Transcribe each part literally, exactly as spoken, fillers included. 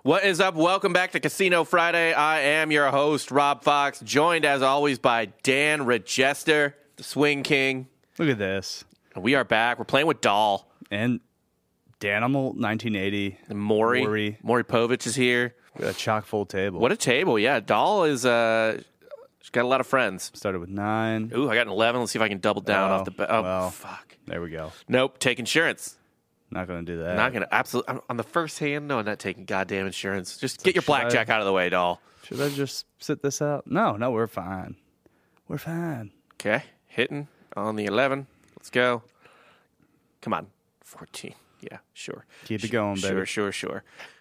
What is up? Welcome back to Casino Friday. I am your host, Rob Fox, joined as always by Dan Regester, the Swing King. Look at this. We are back. We're playing with Dahl. And Danimal, nineteen eighty. And Maury. Maury. Maury Povich is here. A chock full table. What a table. Yeah, Dahl is, uh, she's got a lot of friends. Started with nine. Ooh, I got an eleven. Let's see if I can double down Oh, off the bat. Oh, well. fuck. There we go. Nope, take insurance. Not going to do that. Not going to, absolutely. On the first hand, no, I'm not taking goddamn insurance. Just get your should I- blackjack out of the way, Dahl. Should I just sit this out? No, no, we're fine. We're fine. Okay, hitting on the eleven. Let's go. Come on, fourteen. Yeah, sure. Keep it Sh- going, Sure, baby. sure, sure.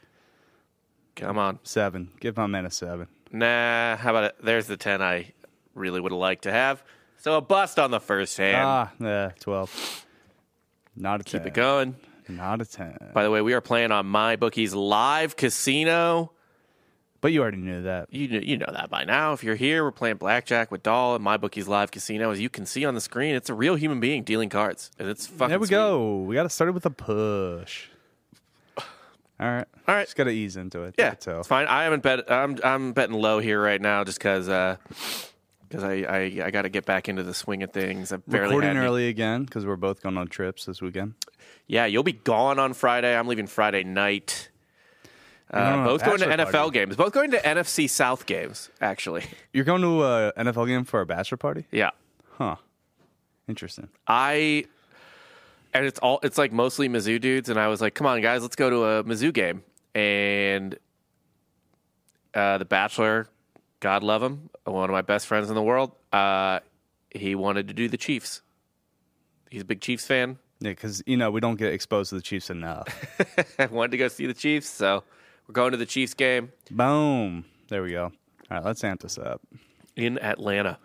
Come on. Seven. Give my man a seven. Nah, how about it? There's the ten I really would have liked to have. So a bust on the first hand. Ah, yeah, twelve. Not a ten. Keep it going. Not a ten. By the way, we are playing on MyBookie's live casino. But you already knew that. You kn- you know that by now. If you're here, we're playing blackjack with Dahl at MyBookie's live casino. As you can see on the screen, it's a real human being dealing cards, and it's fucking. There we sweet. go. We got to start it with a push. All right. All right. Just got to ease into it. Yeah, So. it's fine. I haven't bet. I'm I'm betting low here right now, just because uh, because I I, I got to get back into the swing of things. I've barely Recording had any- early again because we're both going on trips this weekend. Yeah, you'll be gone on Friday. I'm leaving Friday night. Uh, No, no, no, both going to bachelor N F L party. games. Both going to N F C South games. Actually, You're going to an N F L game for a bachelor party? yeah. Huh. Interesting. I and it's all it's like mostly Mizzou dudes, and I was like, "Come on, guys, let's go to a Mizzou game." And uh, the Bachelor, God love him, one of my best friends in the world, uh, he wanted to do the Chiefs. He's a big Chiefs fan. Yeah, because, you know, we don't get exposed to the Chiefs enough. I wanted to go see the Chiefs, so we're going to the Chiefs game Boom. There we go. All right, let's amp this up. in Atlanta.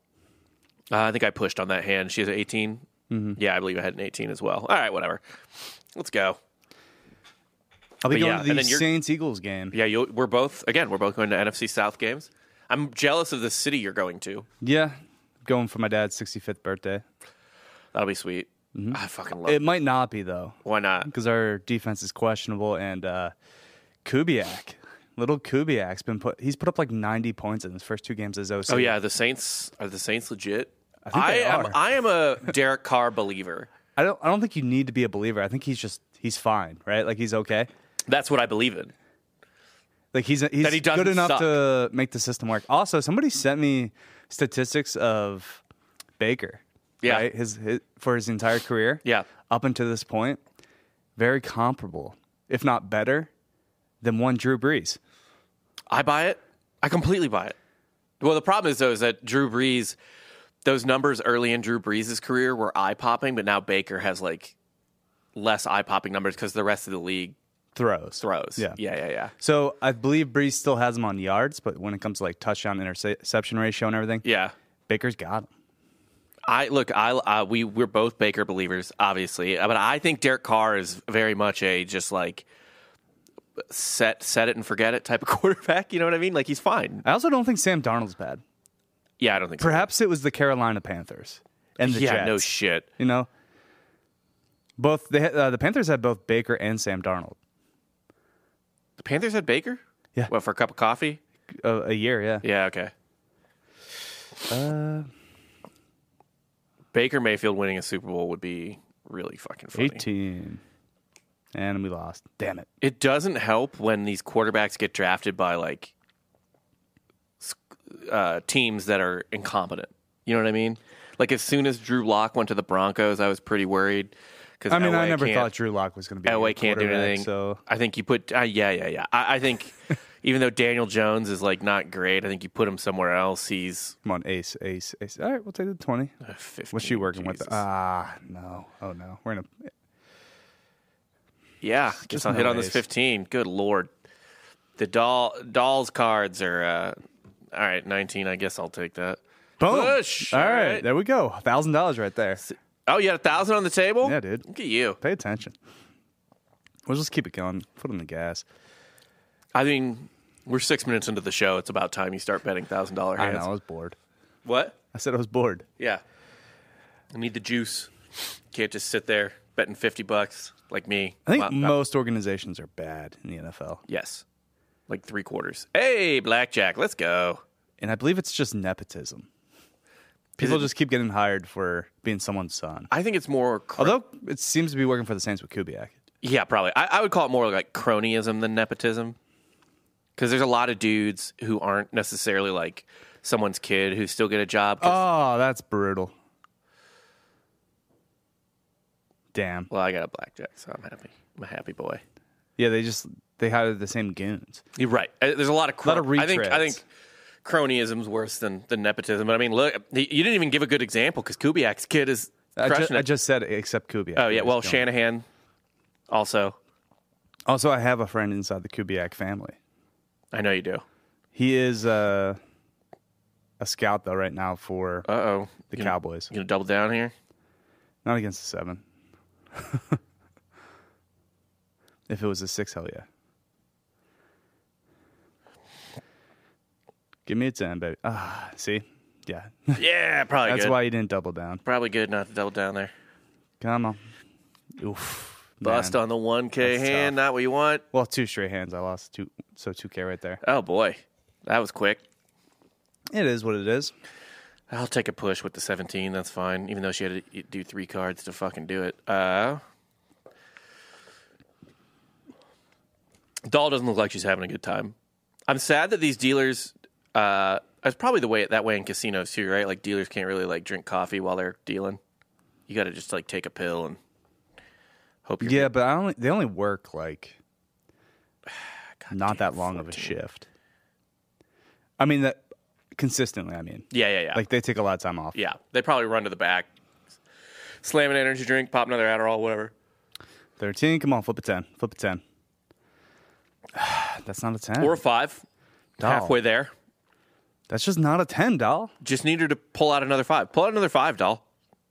Uh, I think I pushed on that hand. She has an eighteen. Mm-hmm. Yeah, I believe I had an eighteen as well. All right, whatever. Let's go. I'll be But going yeah, to the and then you're- Saints-Eagles game. Yeah, you'll, we're both, again, we're both going to N F C South games. I'm jealous of the city you're going to. Yeah. Going for my dad's sixty-fifth birthday. That'll be sweet. I fucking love It it. might not be, though, Why not? because our defense is questionable. And uh, Kubiak, little Kubiak's been put, he's put up like ninety points in his first two games as O C. Oh, yeah, the Saints, are the Saints legit? I think they am, are. I am a Derek Carr believer. I don't, I don't think you need to be a believer. I think he's just, he's fine, right? Like, he's okay. That's what I believe in. Like he's he's That he doesn't good enough suck. to make the system work. Also, somebody sent me statistics of Baker. Yeah. right? his, his for his entire career. Yeah. up until this point, very comparable, if not better, than one Drew Brees. I buy it. I completely buy it. Well, the problem is, though, is that Drew Brees, those numbers early in Drew Brees' career were eye-popping, but now Baker has, like, less eye-popping numbers because the rest of the league Throws, throws. Yeah. Yeah, yeah, yeah. So I believe Brees still has him on yards, but when it comes to like touchdown interception ratio and everything, Yeah. Baker's got him. I look. I uh, we we're both Baker believers, obviously, but I think Derek Carr is very much a just like set set it and forget it type of quarterback. You know what I mean? Like he's fine. I also don't think Sam Darnold's bad. Yeah, I don't think. Perhaps it was the Carolina Panthers and so. the Yeah, Jets. no shit. You know, both the uh, the Panthers had both Baker and Sam Darnold. The Panthers had Baker. Yeah. What, for a cup of coffee? Uh, a year, yeah. Yeah. Okay. Uh, Baker Mayfield winning a Super Bowl would be really fucking funny. eighteen. And we lost. Damn it. It doesn't help when these quarterbacks get drafted by like uh, teams that are incompetent. You know what I mean? Like as soon as Drew Lock went to the Broncos, I was pretty worried. Because I mean, I never thought Drew Lock was going to be a Elway good can't do quarterback, anything. So I think you put uh, yeah, yeah, yeah. I, I think even though Daniel Jones is like not great, I think you put him somewhere else. He's come on, ace, ace, ace. All right, we'll take the twenty. uh, fifteen. What's she working Jesus. with? Ah, no. Oh no, we're in a. Yeah, guess Just I'll no hit on this ace. fifteen. Good lord, the doll dolls cards are uh, all right. Nineteen. I guess I'll take that. Boom. Push. All All right, right. there we go. Thousand dollars right there. Oh, you had a thousand on the table? Yeah, dude. Look at you. Pay attention. We'll just keep it going. Put on the gas. I mean, we're six minutes into the show. It's about time you start betting thousand dollar I hands. know. I was bored. What? I said I was bored. Yeah. I need the juice. Can't just sit there betting fifty bucks like me. I think Well, uh, most organizations are bad in the N F L. yes. like three quarters. Hey, blackjack, let's go. And I believe it's just nepotism. People it- just keep getting hired for being someone's son. I think it's more. Cr- Although it seems to be working for the Saints with Kubiak. yeah, probably. I, I would call it more like cronyism than nepotism, because there's a lot of dudes who aren't necessarily like someone's kid who still get a job. 'cause- Oh, that's brutal. Damn. well, I got a blackjack, so I'm happy. I'm a happy boy. Yeah, they just they hired the same goons. You're right. Uh, There's a lot of cro- lot of I think I retreads. think cronyism's worse than, than nepotism. But I mean, look, you didn't even give a good example because Kubiak's kid is I, crushing ju- it. I just said except Kubiak. oh yeah, He's well going. Shanahan also. Also, I have a friend inside the Kubiak family. I know you do. He is uh, a scout though right now for Uh oh, the you Cowboys. gonna double down here? Not against the seven. If it was a six, hell yeah. Give me a ten, baby. Ah, see? Yeah. Yeah, probably. That's good. why you didn't double down. Probably good not to double down there. Come on. Oof. Bust man. on the one K That's hand, tough. not what you want. Well, two straight hands. I lost two, so two K right there. Oh boy, that was quick. It is what it is. I'll take a push with the seventeen. That's fine, even though she had to do three cards to fucking do it. Uh, Doll doesn't look like she's having a good time. I'm sad that these dealers. Uh, it's probably the way that way in casinos too, right? Like dealers can't really like drink coffee while they're dealing. You got to just like take a pill and hope you're Yeah, but I only they only work like God not damn, that long of a fourteen. shift. I mean that consistently. I mean, Yeah, yeah, yeah. like they take a lot of time off. yeah, they probably run to the back, slam an energy drink, pop another Adderall, whatever. Thirteen. Come on, flip a ten. Flip a ten. That's not a ten. Or a five, Doll. halfway there. That's just not a ten, doll. Just need her to pull out another five. Pull out another five, doll.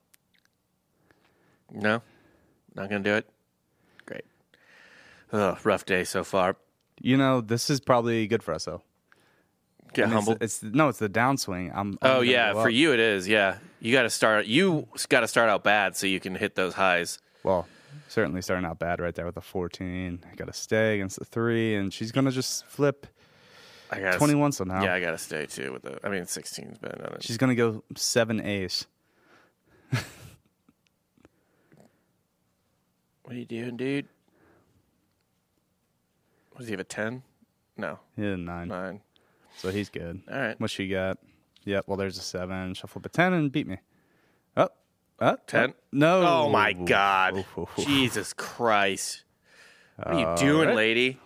No? Not going to do it? Great. Ugh, rough day so far. You know, this is probably good for us though. Get And humble. It's, it's no, it's the downswing. I'm. I'm oh, gonna yeah. go For up. you, it is. Yeah. You got to start. You got to start out bad so you can hit those highs. Well, certainly starting out bad right there with a fourteen. I got to stay against the three, and she's gonna just flip I got twenty-one somehow. Yeah, I got to stay too with the. I mean, sixteen's been. Uh, She's gonna go seven ace. what are you doing, dude? What does he have, a ten? No, He had a nine, nine. so he's good. All right. What she got? Yep. Well, there's a seven. She'll flip a ten and beat me. Oh, oh, ten? oh, no. Oh, my God. Oof, oof, oof. Jesus Christ. What are you All doing, right. lady?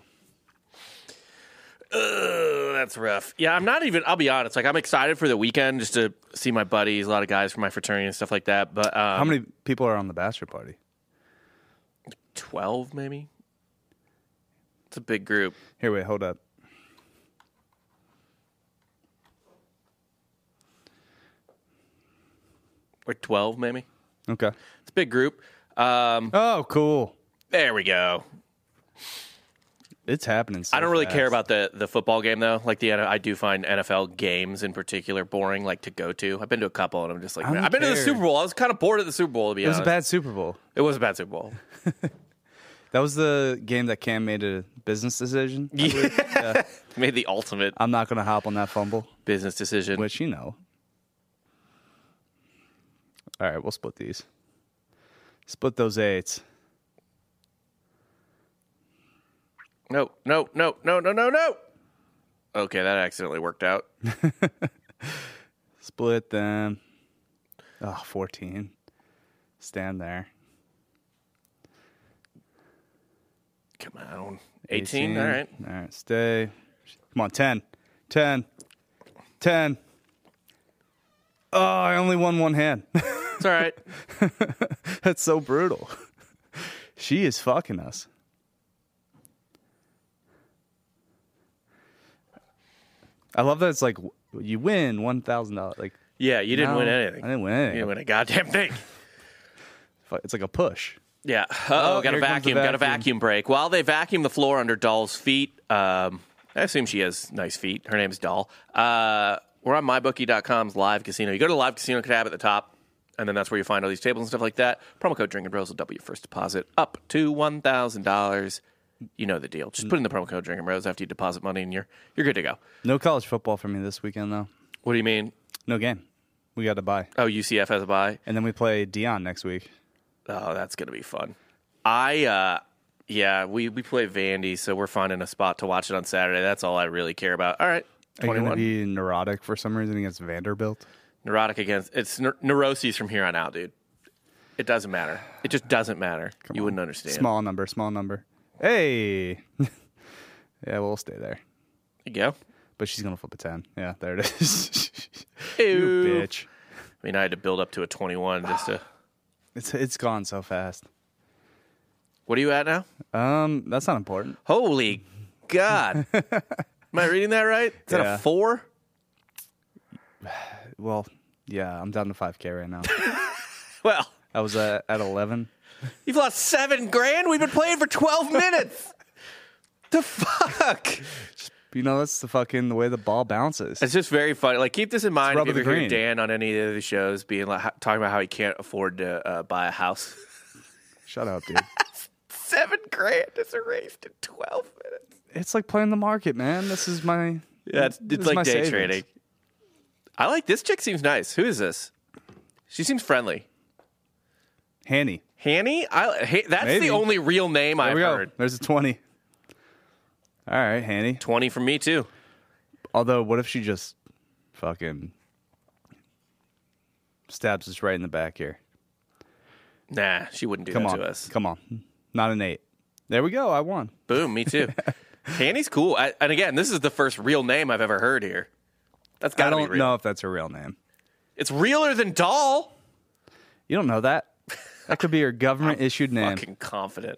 Ugh, that's rough. Yeah, I'm not even, I'll be honest. Like, I'm excited for the weekend just to see my buddies, a lot of guys from my fraternity and stuff like that. But um, How many people are on the bachelor party? twelve, maybe? It's a big group. Here, wait, hold up. Like twelve, maybe? Okay. It's a big group. Um, Oh, cool. there we go. It's happening. So I don't really fast. care about the, the football game, though. Like, the I do find N F L games in particular boring, like, to go to. I've been to a couple, and I'm just like, I don't man, I've been to the care. Super Bowl. I was kind of bored at the Super Bowl, to be It was honest. a bad Super Bowl. It was a bad Super Bowl. That was the game that Cam made a business decision. I Yeah. believe. Yeah. Made the ultimate I'm not going to hop on that fumble, business decision. which you know. All right, we'll split these. Split those eights. No, no, no, no, no, no, no. Okay, that accidentally worked out. Split them. Oh, fourteen. Stand there. Come on. eighteen, all right. All right, stay. Come on, ten. ten. ten. Oh, I only won one hand. It's all right. That's so brutal. She is fucking us. I love that it's like you win one thousand dollars. Like Yeah, you didn't no, win anything. I didn't win anything. You didn't win a goddamn thing. It's like a push. Yeah. Uh-oh, Oh, got a here comes the vacuum. Got a vacuum. vacuum break. While they vacuum the floor under Doll's feet, um, I assume she has nice feet. Her name's Doll. Uh, we're on my bookie dot com's live casino. You go to the live casino tab at the top, and then that's where you find all these tables and stuff like that. Promo code Drinking Bros will double your first deposit up to one thousand dollars. You know the deal. Just put in the promo code Drinking Bros after you deposit money, and you're you're good to go. No college football for me this weekend, though. What do you mean? No game. We got to buy. Oh, U C F has a bye. And then we play Dion next week. Oh, that's gonna be fun. I uh, yeah, we we play Vandy, so we're finding a spot to watch it on Saturday. That's all I really care about. All right, Are you going twenty-one. to be neurotic for some reason against Vanderbilt? Neurotic against it's neur- neuroses from here on out, dude. It doesn't matter. It just doesn't matter. Come you on. wouldn't understand. Small number, small number. Hey. Yeah, we'll stay there. There you go. But she's going to flip a ten. Yeah, there it is. Ew. You bitch. I mean, I had to build up to a twenty-one just to. It's it's gone so fast. What are you at now? Um, that's not important. Holy God. Am I reading that right? Is that Yeah. a four? Well, yeah, I'm down to five K right now. Well, I was at, at eleven. you've lost seven grand. We've been playing for twelve minutes. The fuck? You know, that's the fucking the way the ball bounces. It's just very funny. Like, keep this in mind rub if you of the ever hear green. Dan on any of the shows being like ho- talking about how he can't afford to uh, buy a house. Shut up, dude. Seven grand is erased in twelve minutes. It's like playing the market, man. This is my Yeah, it's, this it's is my like day savings. trading. I like this chick. Seems nice. Who is this? She seems friendly. Hanny. Hanny? I, hey, that's Maybe. the only real name There I've we go. heard. There's a twenty. All right, Hanny. twenty from me, too. Although, what if she just fucking stabs us right in the back here? Nah, she wouldn't do Come that on, to us. come on. Not an eight. There we go. I won. Boom, me too. Hanny's cool. I, and again, this is the first real name I've ever heard here. That's I got to be don't real. know if that's her real name. It's realer than Doll. You don't know that. That could be her government issued name. Fucking confident.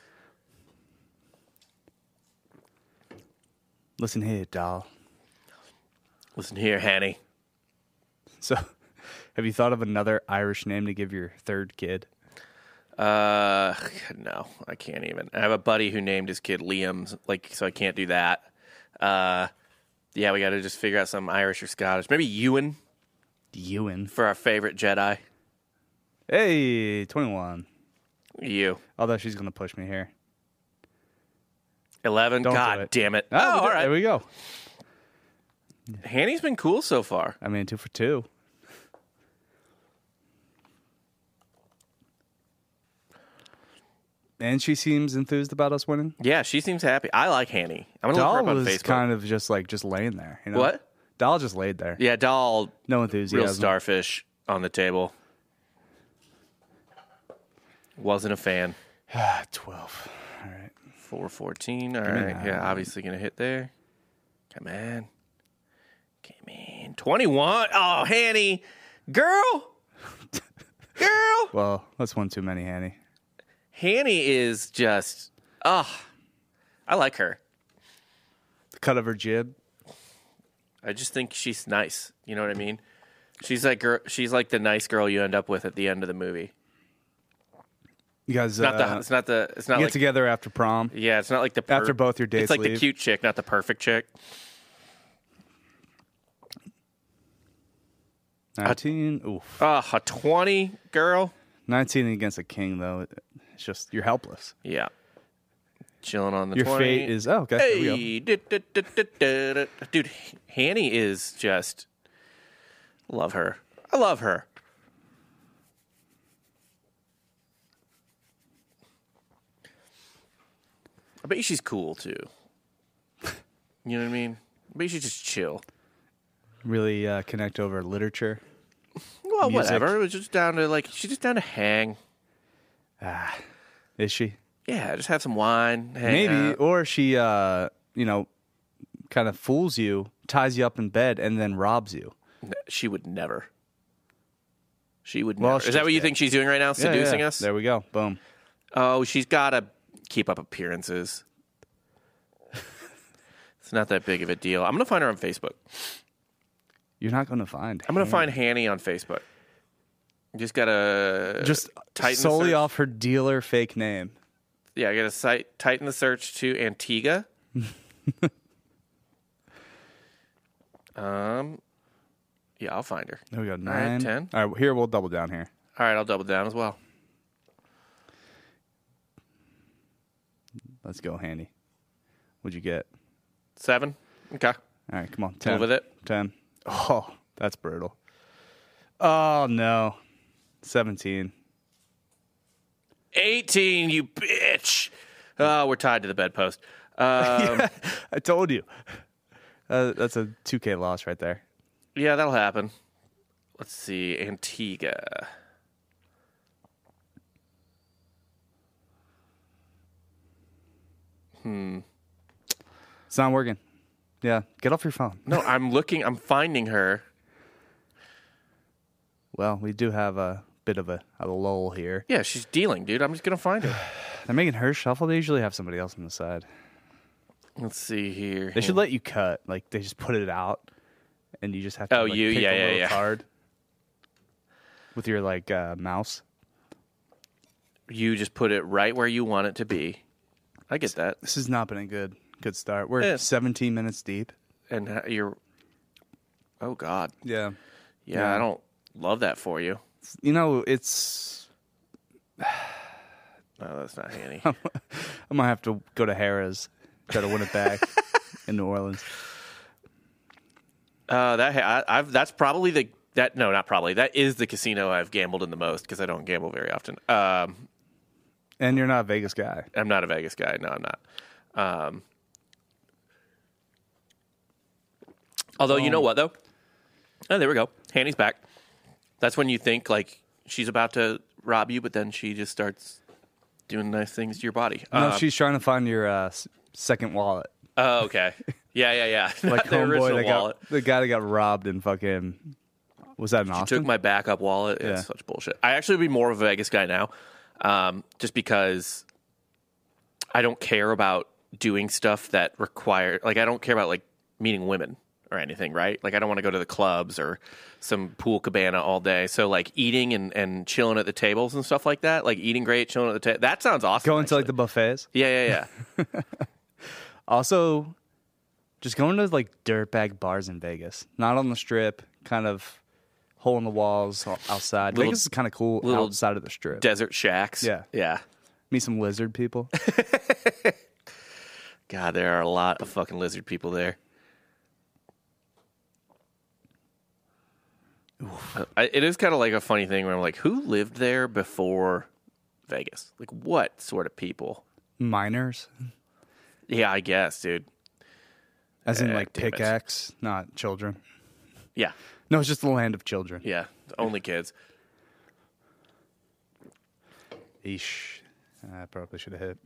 Listen here, doll. Listen here, Hanny. So, have you thought of another Irish name to give your third kid? Uh, no, I can't even. I have a buddy who named his kid Liam's, like, so I can't do that. Uh, yeah, we got to just figure out some Irish or Scottish. Maybe Ewan Ewan. for our favorite Jedi. Hey, twenty-one. You. Although she's going to push me here. eleven. Don't do God it. damn it. Oh, Oh, we all did- right. There we go. Hanny's been cool so far. I mean, two for two. And she seems enthused about us winning. Yeah, she seems happy. I like Hanny. I'm going to look her Doll up on was Facebook. kind of just like just laying there. You know? What? Doll just laid there. Yeah, Doll, No real enthusiasm. starfish on the table. Wasn't a fan. Twelve. All right. four fourteen. All me right. nine. Yeah, obviously going to hit there. Come on. Come in. twenty-one. Oh, Hanny. Girl. Girl. Well, that's one too many, Hanny. Hanny is just, oh, I like her. The cut of her jib. I just think she's nice. You know what I mean? She's like girl, she's like the nice girl you end up with at the end of the movie. You guys It's not uh, the. It's not the. It's not get like. together after prom. Yeah, it's not like the. Per- After both your dates It's like the leave. cute chick, not the perfect chick. nineteen. Oof. Oh, a twenty girl. nineteen against a king, though. It's just, you're helpless. Yeah. Chilling on the Your twenty. fate is, oh, okay. There we go. Hey, du- du- du- du- du- du- dude, Hanny is just love her. I love her. I bet you she's cool too. You know what I mean? I bet you she's just chill. Really uh, connect over literature. Well, Music. whatever. It was just down to like she's just down to hang. Is she? Yeah, just have some wine. Hang Maybe. out. Or she, uh, you know, kind of fools you, ties you up in bed, and then robs you. She would never. She would Well, never. she Is that just what you did. think she's doing right now? Yeah, Seducing yeah. us? There we go. Boom. Oh, she's got to keep up appearances. It's not that big of a deal. I'm going to find her on Facebook. You're not going to find. I'm going to Hanny. find Hanny on Facebook. You just got to Just tighten the solely search. off her dealer fake name. Yeah, I got to site tighten the search to Antigua. um, yeah, I'll find her. There we go. right, Nine. ten. All right, here we'll double down here. All right, I'll double down as well. Let's go, Handy. What'd you get? Seven. Okay. All right, come on. ten. Move with it. ten. Oh, that's brutal. Oh, no. seventeen. eighteen, you bitch. Oh, we're tied to the bedpost. Um, Yeah, I told you. Uh, that's a two K loss right there. yeah, that'll happen. Let's see. Antigua. Hmm. It's not working. Yeah, get off your phone. No, I'm looking. I'm finding her. Well, we do have a bit of a, a lull here. Yeah, she's dealing, dude. I'm just going to find her. They're making her shuffle. They usually have somebody else on the side. Let's see here. They should let you cut. Like, they just put it out, and you just have to Oh, like, you? pick Yeah, a yeah, little yeah. card with your, like, uh, mouse. You just put it right where you want it to be. I get that. This has not been a good good start. We're Yeah. seventeen minutes deep. And uh, you're... Oh, God. Yeah. Yeah, Yeah. I don't love that for you. You know, it's... No, that's not Hanny. I might have to go to Harrah's, try to win it back in New Orleans. Uh, that I, I've that's probably the that no, not probably. That is the casino I've gambled in the most because I don't gamble very often. Um, And you're not a Vegas guy. I'm not a Vegas guy. No, I'm not. Um, although you know what though? Oh, there we go. Hanny's back. That's when you think like she's about to rob you, but then she just starts doing nice things to your body. No, Um, she's trying to find your uh, s- second wallet. Oh, okay. Yeah, yeah, yeah. Like Not the homeboy original that wallet. got the guy that got robbed in fucking. Was that in Austin? Took my backup wallet. It's Yeah. such bullshit. I actually would be more of a Vegas guy now, um, just because I don't care about doing stuff that require. Like, I don't care about like meeting women or anything, right? Like, I don't want to go to the clubs or some pool cabana all day. So, like, eating and, and chilling at the tables and stuff like that, like eating great, chilling at the table. That sounds awesome. Going to like actually. the buffets. yeah, yeah, yeah. Also, just going to like dirtbag bars in Vegas, not on the strip, kind of hole in the walls o- outside. Little- Vegas is kind of cool little outside of the strip. Desert shacks. Yeah. yeah. Meet some lizard people. God, there are a lot of fucking lizard people there. I, it is kind of like a funny thing where I'm like, who lived there before Vegas? Like, what sort of people? Miners, Yeah, I guess, dude. as in Eh, like damn it. pickaxe, not children. Yeah, No, it's just the land of children. yeah, only kids. Eesh. I probably should have hit.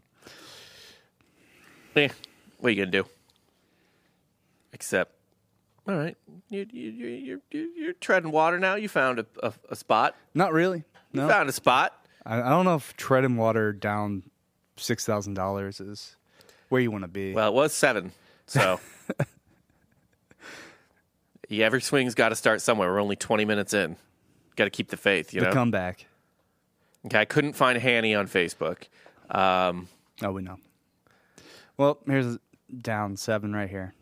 Eh, what are you gonna do? Except, all right, you you you you're, you're, you're treading water now. You found a, a, a spot. Not really. You No. found a spot. I, I don't know if treading water down six thousand dollars is where you want to be. Well, it was seven, so yeah, every swing's got to start somewhere. We're only twenty minutes in. Got to keep the faith, you the know. comeback. Okay, I couldn't find Hanny on Facebook. Um, Oh, we know. Well, here's down seven right here.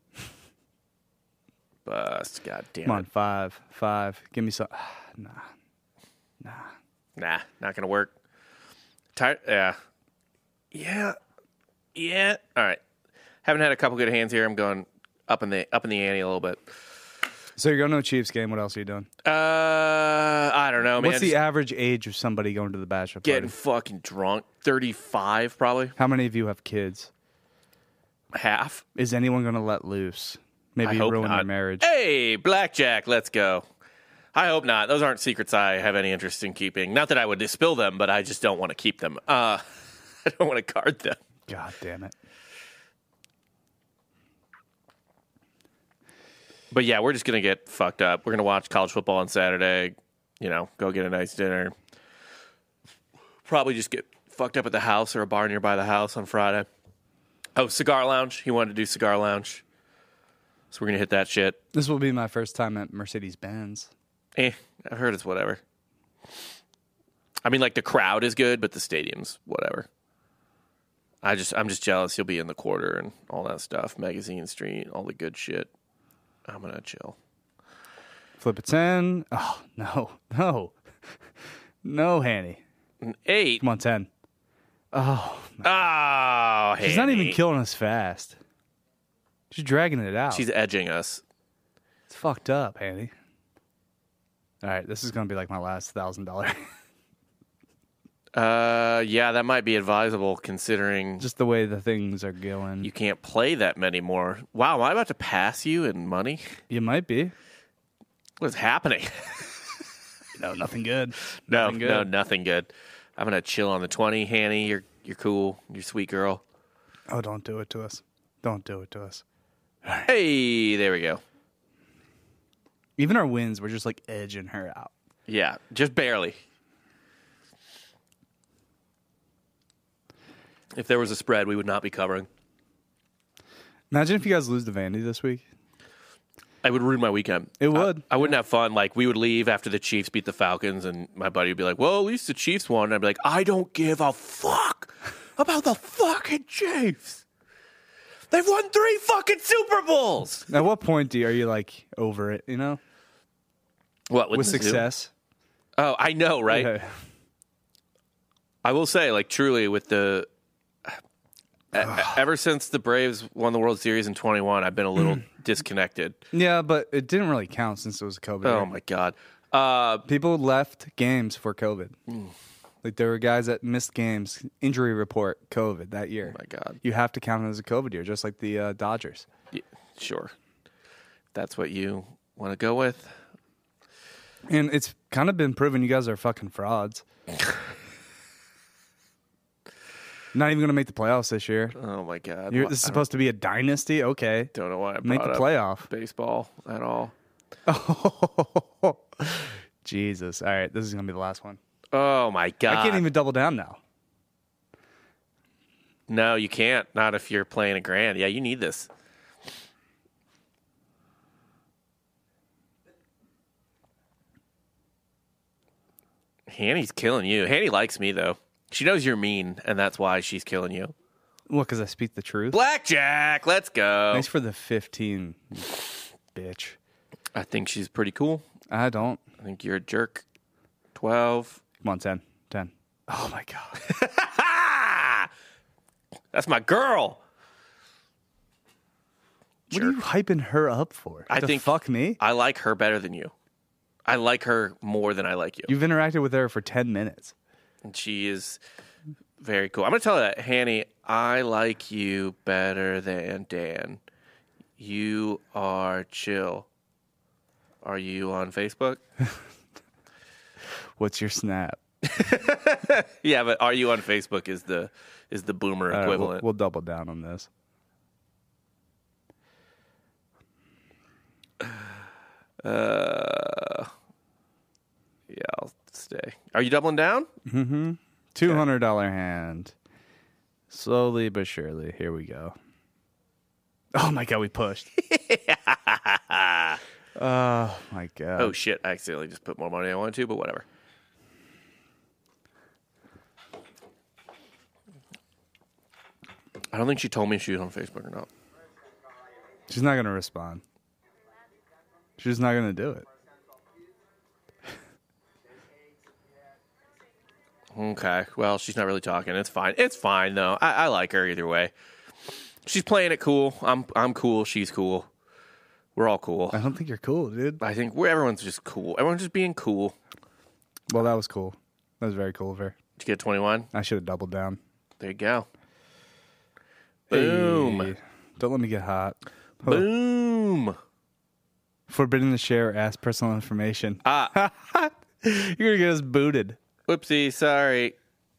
bust. God damn Come on, it. five, five. Give me some. Nah, nah. Nah, not gonna work. Tired. Yeah. Yeah. Yeah. All right. Haven't had a couple good hands here. I'm going up in the up in the ante a little bit. So you're going to a Chiefs game. What else are you doing? Uh, I don't know, man. What's the Just average age of somebody going to the bachelor party? getting fucking drunk. thirty-five, probably How many of you have kids? half. Is anyone going to let loose? I Maybe hope ruin not. their marriage. Hey, blackjack, let's go. I hope not. Those aren't secrets I have any interest in keeping. Not that I would spill them, but I just don't want to keep them. Uh, I don't want to guard them. God damn it. But yeah, we're just gonna get fucked up. We're gonna watch college football on Saturday. You know, go get a nice dinner. Probably just get fucked up at the house or a bar nearby the house on Friday. Oh, cigar lounge. He wanted to do cigar lounge, so we're gonna hit that shit. This will be my first time at Mercedes Benz. Eh, I've heard it's whatever. I mean, like the crowd is good, but the stadium's whatever. I just, I'm just jealous. You'll be in the quarter and all that stuff. Magazine Street, all the good shit. I'm gonna chill. Flip a ten. Oh, no. No. No, Hanny. An eight. Come on, ten. Oh, Oh, she's not even Hanny. killing us fast. She's dragging it out. She's edging us. It's fucked up, Hanny. All right, this is gonna be like my last thousand dollar. Uh, yeah, that might be advisable considering Just the way the things are going. you can't play that many more. Wow, am I about to pass you in money? You might be. What's happening? No, nothing good. no, Nothing good. no, nothing good. I'm gonna chill on the twenty, Hanny. You're you're cool. You're a sweet girl. Oh, don't do it to us. Don't do it to us. Hey, there we go. Even our wins, we're just like edging her out. Yeah, just barely. If there was a spread, we would not be covering. Imagine if you guys lose to Vandy this week. I would ruin my weekend. It would. I, I wouldn't have fun. Like, we would leave after the Chiefs beat the Falcons, and my buddy would be like, well, at least the Chiefs won. And I'd be like, I don't give a fuck about the fucking Chiefs. They've won three fucking Super Bowls. At what point do you, are you like over it? You know, What, with Mizzou? success. Oh, I know, right? Okay. I will say, like, truly, with the... ever since the Braves won the World Series in twenty-one, I've been a little disconnected. Yeah, but it didn't really count since it was COVID. Oh, year. my God. Uh, People left games for COVID. Mm. Like there were guys that missed games. Injury report COVID that year. oh, my God. You have to count it as a COVID year, just like the uh, Dodgers. Yeah, sure. That's what you want to go with? And it's kind of been proven you guys are fucking frauds. Not even going to make the playoffs this year. Oh, my God. You're, this is supposed to be a dynasty? Okay. Don't know why I Make brought the up playoff. baseball at all. Oh, Jesus. All right, this is going to be the last one. Oh, my God. I can't even double down now. No, you can't. Not if you're playing a grand. Yeah, you need this. Hanny's killing you. Hanny likes me, though. She knows you're mean, and that's why she's killing you. What, because I speak the truth? Blackjack, let's go. Thanks for the fifteen, you bitch. I think she's pretty cool. I don't. I think you're a jerk. twelve. Come on, ten. ten. Oh, my God. That's my girl. What are you hyping her up for? I to think fuck me? I like her better than you. I like her more than I like you. You've interacted with her for ten minutes. And she is very cool. I'm going to tell her that, Hanny, I like you better than Dan. You are chill. Are you on Facebook? What's your snap? Yeah, but are you on Facebook is the is the boomer All right, we'll- equivalent. we'll double down on this. Uh, yeah, I'll stay. Are you doubling down? two hundred dollars hand. Slowly but surely. Here we go. Oh, my God, we pushed. Oh, my God. Oh, shit. I accidentally just put more money than I wanted to, but whatever. I don't think she told me she was on Facebook or not. She's not going to respond. She's not going to do it. Okay. Well, she's not really talking. It's fine. It's fine, though. I, I like her either way. She's playing it cool. I'm I'm cool. She's cool. We're all cool. I don't think you're cool, dude. I think we're everyone's just cool. Everyone's just being cool. Well, that was cool. That was very cool of her. Did you get twenty-one? I should have doubled down. There you go. Boom. Hey, don't let me get hot. Boom. Forbidden to share or ask personal information. Ah. You're going to get us booted. Whoopsie. Sorry.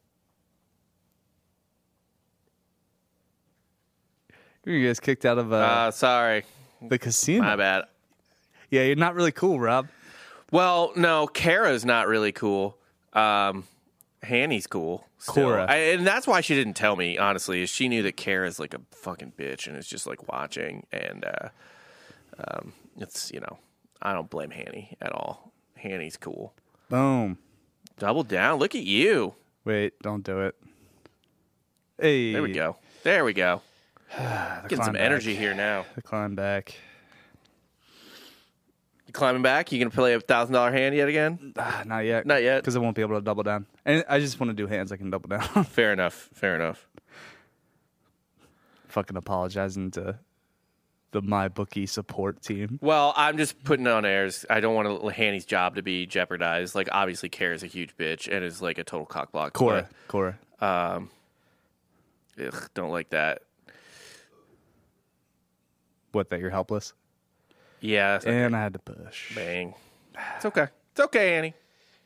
You're going to get us kicked out of uh, Uh, sorry. the casino. My bad. Yeah, you're not really cool, Rob. Well, no, Kara's not really cool. Um, Hanny's cool. still. Cora. I, and that's why she didn't tell me, honestly, is she knew that Kara's like a fucking bitch and is just like watching. And uh, um, it's, you know, I don't blame Hanny at all. Hanny's cool. Boom. Double down. Look at you. Wait, don't do it. Hey. There we go. There we go. Getting climb some back. energy here now. The climb back. Climbing back? You gonna play a thousand dollar hand yet again? Ah, not yet. Not yet. Because I won't be able to double down. And I just want to do hands I can double down. Fair enough. Fair enough. Fucking apologizing to the MyBookie support team. Well, I'm just putting on airs. I don't want Hanny's job to be jeopardized. Like, obviously, Kara's a huge bitch and is like a total cockblock. Cora. Cora. Um, ugh, don't like that. What, that you're helpless? Yeah. it's And okay. I had to push. Bang. It's okay. It's okay, Annie.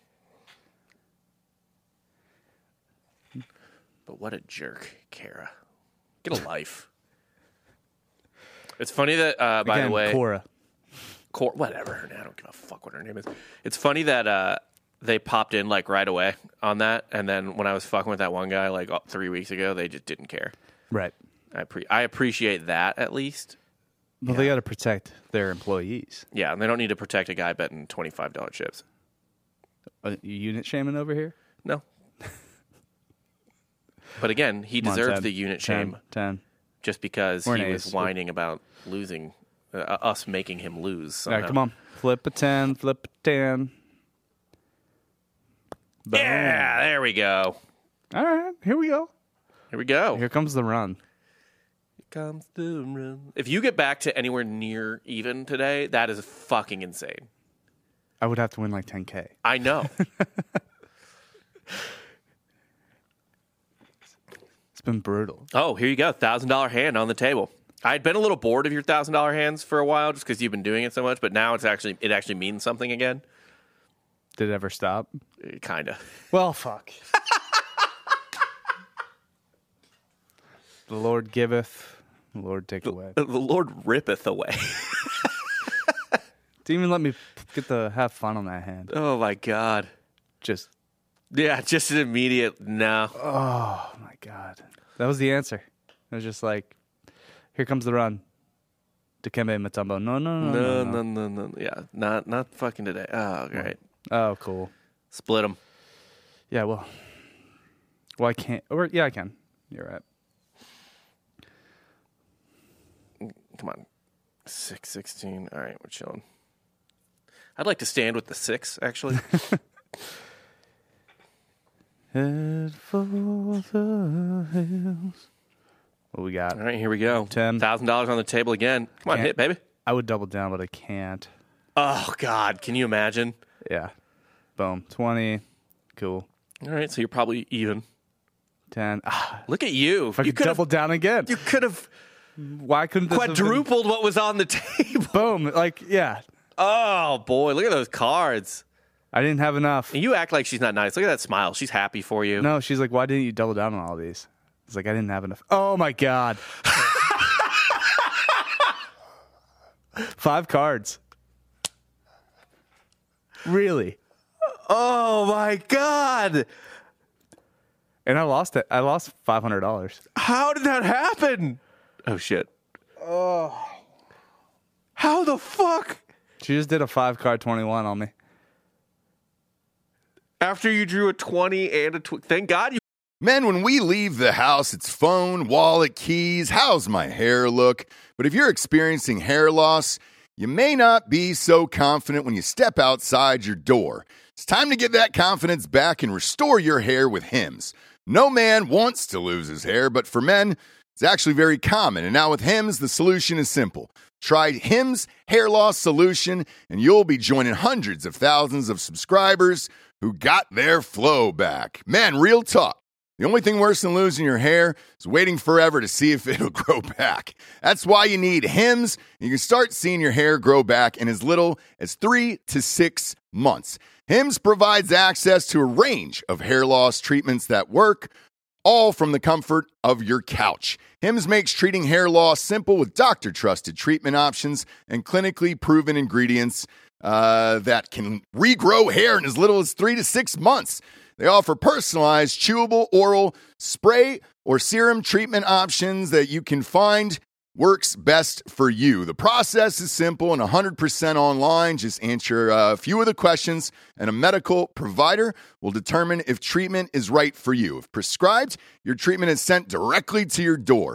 But what a jerk, Kara. Get a life. It's funny that, uh, by Again, the way, Cora. Cor- whatever her name. I don't give a fuck what her name is. It's funny that uh, they popped in like right away on that, and then when I was fucking with that one guy like uh, three weeks ago, they just didn't care. Right. I pre- I appreciate that at least. Well, Yeah. they got to protect their employees. Yeah, and they don't need to protect a guy betting twenty five dollar chips. Uh, unit shaming over here? No. But again, he Come on, deserves ten. the unit ten, shame ten. just because We're he an was ace. whining about losing, uh, us making him lose. All right, somehow. come on. Flip a ten, flip a ten. Boom. Yeah, there we go. All right, here we go. Here we go. Here comes the run. Comes the run. If you get back to anywhere near even today, that is fucking insane. I would have to win like ten K. I know. It's been brutal. Oh, here you go. Thousand dollar hand on the table. I'd been a little bored of your thousand dollar hands for a while just because you've been doing it so much, but now it's actually it actually means something again. Did it ever stop? Kind of. Well, fuck. The Lord giveth, the Lord take away. The Lord rippeth away. Didn't even let me get to have fun on that hand. Oh my god. Just, Yeah, just an immediate no. oh my God. That was the answer. It was just like, here comes the run. Dikembe Mutombo. No, no, no, No, no, no, no. no, no. Yeah, not not fucking today. Oh, great. Oh, cool. Split them. Yeah, well. Well, I can't. Or, yeah, I can. You're right. Come on. Six sixteen. All right, we're chilling. I'd like to stand with the six, actually. Head for the hills. What we got? All right, here we go. ten. Thousand dollars on the table again. Come on, Can't- hit, baby. I would double down, but I can't. Oh God, can you imagine? Yeah. Boom. twenty. Cool. All right, so you're probably even. ten. Ah, Look at you. if I You could could have double down again. you could have Why couldn't this have been- quadrupled what was on the table. Boom. Like, yeah. Oh boy, look at those cards. I didn't have enough. And you act like she's not nice. Look at that smile. She's happy for you. No, she's like, why didn't you double down on all these? It's like, I didn't have enough. Oh, my God. Five cards. Really? Oh my God. And I lost it. I lost five hundred dollars. How did that happen? Oh shit. Oh. How the fuck? She just did a five card twenty-one on me. After you drew a twenty and a tw- thank God you Men, when we leave the house, it's phone, wallet, keys. How's my hair look? But if you're experiencing hair loss, you may not be so confident when you step outside your door. It's time to get that confidence back and restore your hair with Hims. No man wants to lose his hair, but for men, it's actually very common. And now with Hims, the solution is simple. Try Hims Hair Loss Solution, and you'll be joining hundreds of thousands of subscribers who got their flow back. Man, real talk. The only thing worse than losing your hair is waiting forever to see if it'll grow back. That's why you need Hims. You can start seeing your hair grow back in as little as three to six months. Hims provides access to a range of hair loss treatments that work, all from the comfort of your couch. Hims makes treating hair loss simple with doctor-trusted treatment options and clinically proven ingredients uh, that can regrow hair in as little as three to six months. They offer personalized, chewable, oral, spray, or serum treatment options that you can find works best for you. The process is simple and one hundred percent online. Just answer a few of the questions, and a medical provider will determine if treatment is right for you. If prescribed, your treatment is sent directly to your door.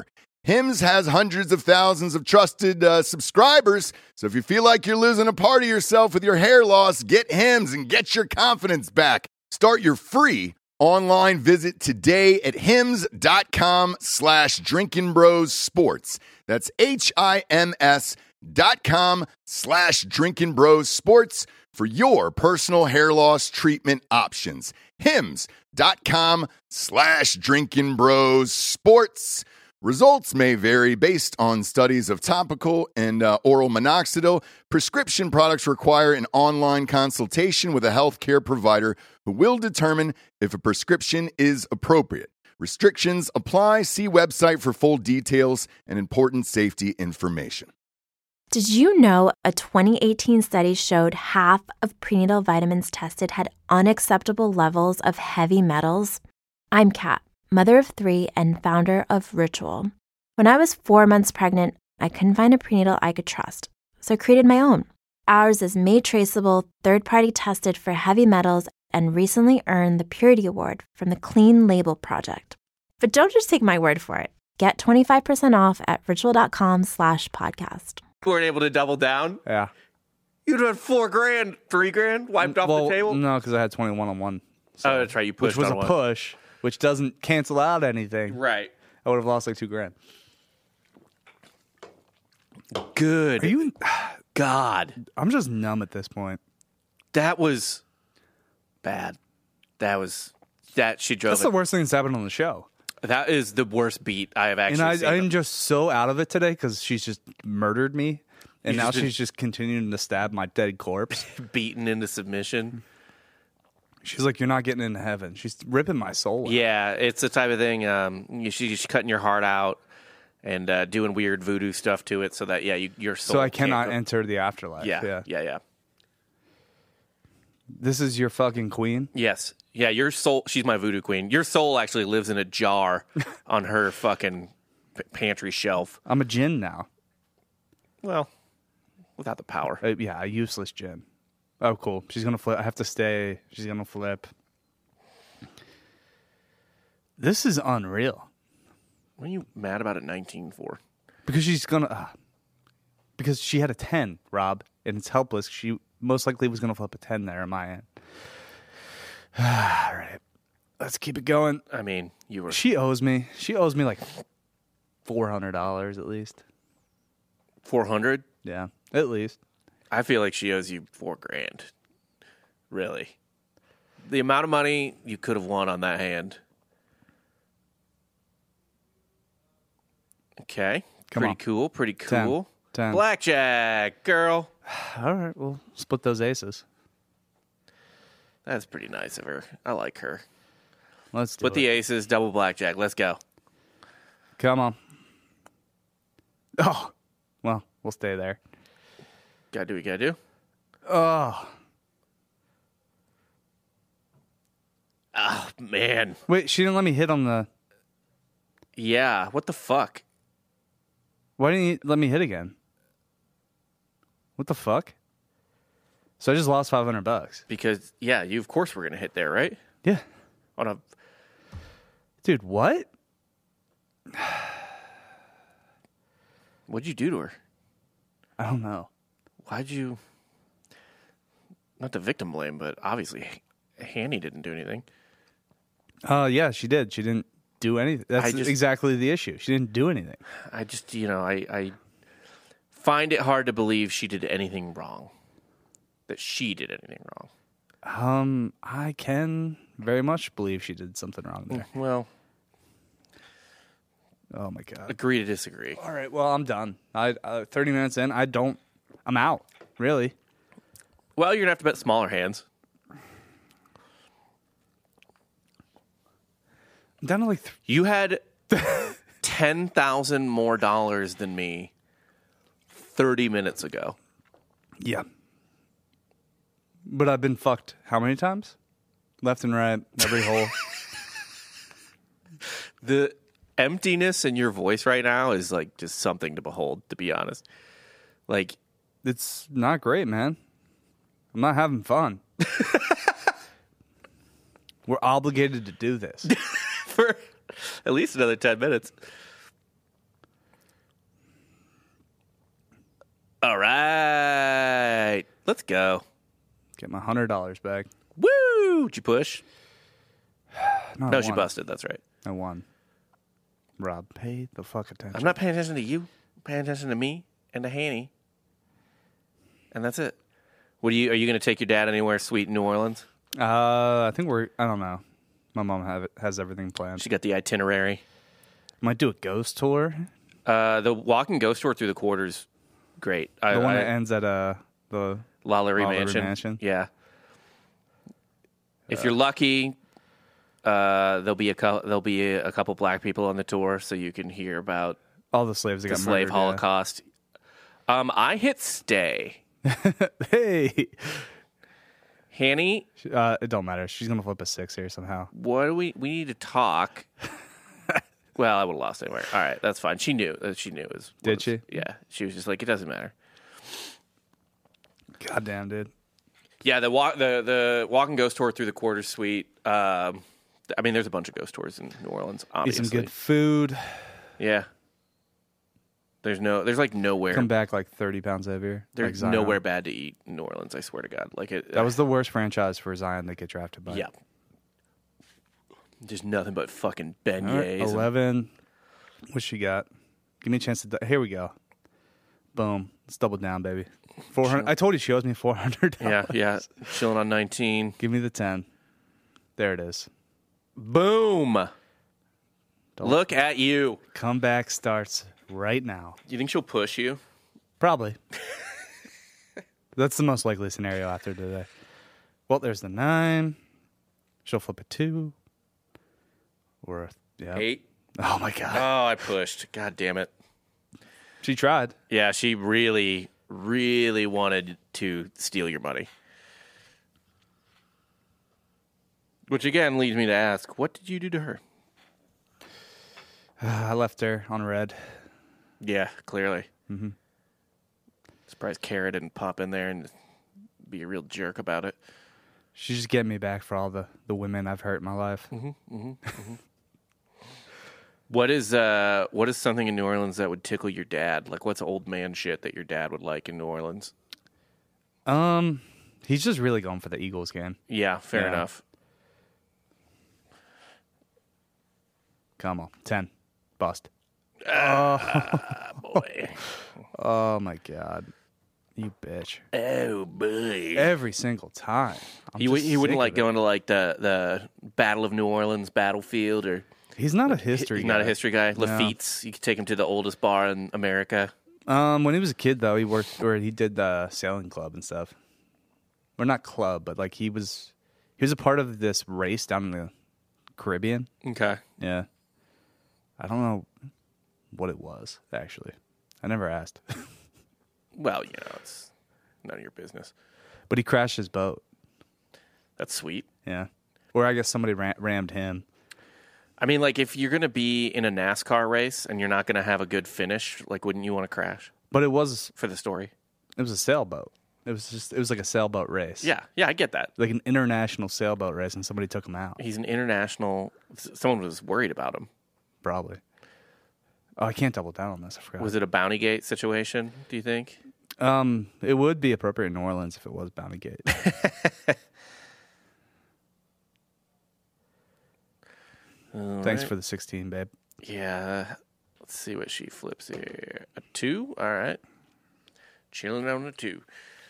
Hims has hundreds of thousands of trusted uh, subscribers, so if you feel like you're losing a part of yourself with your hair loss, get Hims and get your confidence back. Start your free online visit today at hims.com slash drinking bros sports. That's H-I-M-S dot com slash drinking bros sports for your personal hair loss treatment options. Hims.com slash drinking bros sports. Results may vary based on studies of topical and uh, oral minoxidil. Prescription products require an online consultation with a healthcare provider who will determine if a prescription is appropriate. Restrictions apply. See website for full details and important safety information. Did you know a twenty eighteen study showed half of prenatal vitamins tested had unacceptable levels of heavy metals? I'm Kat, mother of three and founder of Ritual. When I was four months pregnant, I couldn't find a prenatal I could trust, so I created my own. Ours is made traceable, third-party tested for heavy metals, and recently earned the Purity Award from the Clean Label Project. But don't just take my word for it. Get twenty-five percent off at ritual.com slash podcast. Weren't able to double down. Yeah. You'd had four grand, three grand wiped off well, the table. No, because I had twenty-one on one. Oh, that's right. You pushed Which was on a one. push, which doesn't cancel out anything. Right. I would have lost like two grand. Good. Are you? God, I'm just numb at this point. that was bad. That was that she drove. That's it. the worst thing that's happened on the show. That is the worst beat I have actually And I, seen. I'm just so out of it today because she's just murdered me. And You now just been- she's just continuing to stab my dead corpse. beaten into submission. She's like, you're not getting into heaven. She's ripping my soul out. Yeah, it's the type of thing. Um, you, she's cutting your heart out and uh, doing weird voodoo stuff to it, so that yeah, you, your soul. So I can't cannot go- enter the afterlife. Yeah, yeah. yeah, yeah. This is your fucking queen? Yes, yeah. Your soul. She's my voodoo queen. Your soul actually lives in a jar on her fucking p- pantry shelf. I'm a djinn now. Well, without the power. Uh, yeah, a useless djinn. Oh, cool. She's going to flip. I have to stay. She's going to flip. This is unreal. What are you mad about at nineteen for? Because she's going to... Uh, because she had a ten, Rob, and it's helpless. She most likely was going to flip a ten there on my end. All right. Let's keep it going. I mean, you were She owes me. She owes me like four hundred dollars at least. four hundred. Yeah, at least. I feel like she owes you four grand. Really, the amount of money you could have won on that hand. Okay, Come pretty on. cool. Pretty Ten. cool. Ten. Blackjack, girl. All right, we'll split those aces. That's pretty nice of her. I like her. Let's do Split it. the aces, double blackjack. Let's go. Come on. Oh, well, we'll stay there. Gotta do what you gotta do. Oh, Oh man, wait, she didn't let me hit on the. yeah. What the fuck? Why didn't you let me hit again? What the fuck? So I just lost five hundred bucks. Because yeah, you of course were gonna hit there, right? Yeah, On a dude, what? what'd you do to her? I don't know. Why'd you? Not the victim blame, but obviously Hanny didn't do anything. Uh, yeah, she did. She didn't do anything. That's I just- exactly the issue. She didn't do anything. I just, you know, I, I find it hard to believe she did anything wrong. That she did anything wrong. Um, I can very much believe she did something wrong there. Well, Oh my god. agree to disagree. All right, well, I'm done. I uh, thirty minutes in, I don't. I'm out. Really. Well, you're gonna have to bet smaller hands. I'm down to like. Th- You had ten thousand more dollars than me thirty minutes ago. yeah. But I've been fucked how many times? Left and right, every hole. The emptiness in your voice right now is like just something to behold, to be honest. Like, It's not great, man. I'm not having fun. We're obligated to do this. for at least another ten minutes. All right. Let's go. Get my hundred dollars back. Woo! Did you push? No, No, I she won. busted. That's right. I won. Rob, pay the fuck attention. I'm not paying attention to you. I'm paying attention to me and to Hanny. And that's it. What do you? Are you going to take your dad anywhere sweet in New Orleans? Uh, I think we're. I don't know. My mom have it, has everything planned. She got the itinerary. Might do a ghost tour. Uh, the walking ghost tour through the quarters, great. I, The one I, that ends at uh the Lalaurie Lalaurie Mansion. Mansion. Yeah. If you're lucky, uh, there'll be a co- there'll be a, a couple black people on the tour, so you can hear about all the slaves that the got slave murdered, Holocaust. Um, I hit stay. yeah. Hey, Hanny, uh, it don't matter. She's gonna flip a six here somehow. what do we? We need to talk. Well, I would have lost anyway. All right, that's fine. She knew. uh, She knew it was. Did was- she? Yeah. She was just like, it doesn't matter. Goddamn, dude. Yeah, the walk, the the walking ghost tour through the quarters suite. Um, I mean, there's a bunch of ghost tours in New Orleans. Eat Obviously, some good food. Yeah. There's no. There's like nowhere. Come back like thirty pounds heavier. There's like Zion. nowhere bad to eat in New Orleans. I swear to God. Like it. That was the worst franchise for Zion to get drafted by. Yeah. There's nothing but fucking All right, beignets. and- Eleven. What she got? Give me a chance to. Do- Here we go. Boom. Let's double down, baby. Four hundred. I told you she owes me four hundred. Yeah, yeah. Chilling on nineteen. Give me the ten. There it is. Boom. Look at you. Comeback starts right now. You think she'll push you? Probably. That's the most likely scenario after today. Well, there's the nine. She'll flip a two. Or a, yeah. Eight. Oh my god. Oh, I pushed. God damn it. She tried. Yeah, she really, really wanted to steal your money. Which again leads me to ask, what did you do to her? I left her on red. Yeah, clearly. Mm-hmm. Surprised Kara didn't pop in there and be a real jerk about it. She's just getting me back for all the, the women I've hurt in my life. What is uh what is something in New Orleans that would tickle your dad? Like what's old man shit that your dad would like in New Orleans? Um, he's just really going for the Eagles game. Yeah, fair Yeah. enough. Come on, ten, bust. Boy. Oh my god, you bitch! Oh boy. Every single time. I'm He, w- just he wouldn't sick like of it. going to like the, the Battle of New Orleans battlefield or He's not a history. he's not a guy. history guy. Lafitte's, you could take him to the oldest bar in America. Um, when he was a kid, though, he worked or he did the sailing club and stuff. Or not club, but like he was, he was a part of this race down in the Caribbean. Okay. Yeah, I don't know what it was actually. I never asked, Well, you know, it's none of your business. but he crashed his boat. That's sweet. Yeah, or I guess somebody ram- rammed him. I mean, like, if you're going to be in a NASCAR race and you're not going to have a good finish, like, wouldn't you want to crash But it was for the story? it was a sailboat. It was just it was like a sailboat race. Yeah, yeah, I get that. like an international sailboat race, and somebody took him out. He's an international. Someone was worried about him. Probably. Oh, I can't double down on this. I forgot. Was it a Bounty Gate situation, do you think? Um, it would be appropriate in New Orleans if it was Bounty Gate. Thanks for the sixteen, babe. Yeah. Let's see what she flips here. A two? All right. Chilling on a two.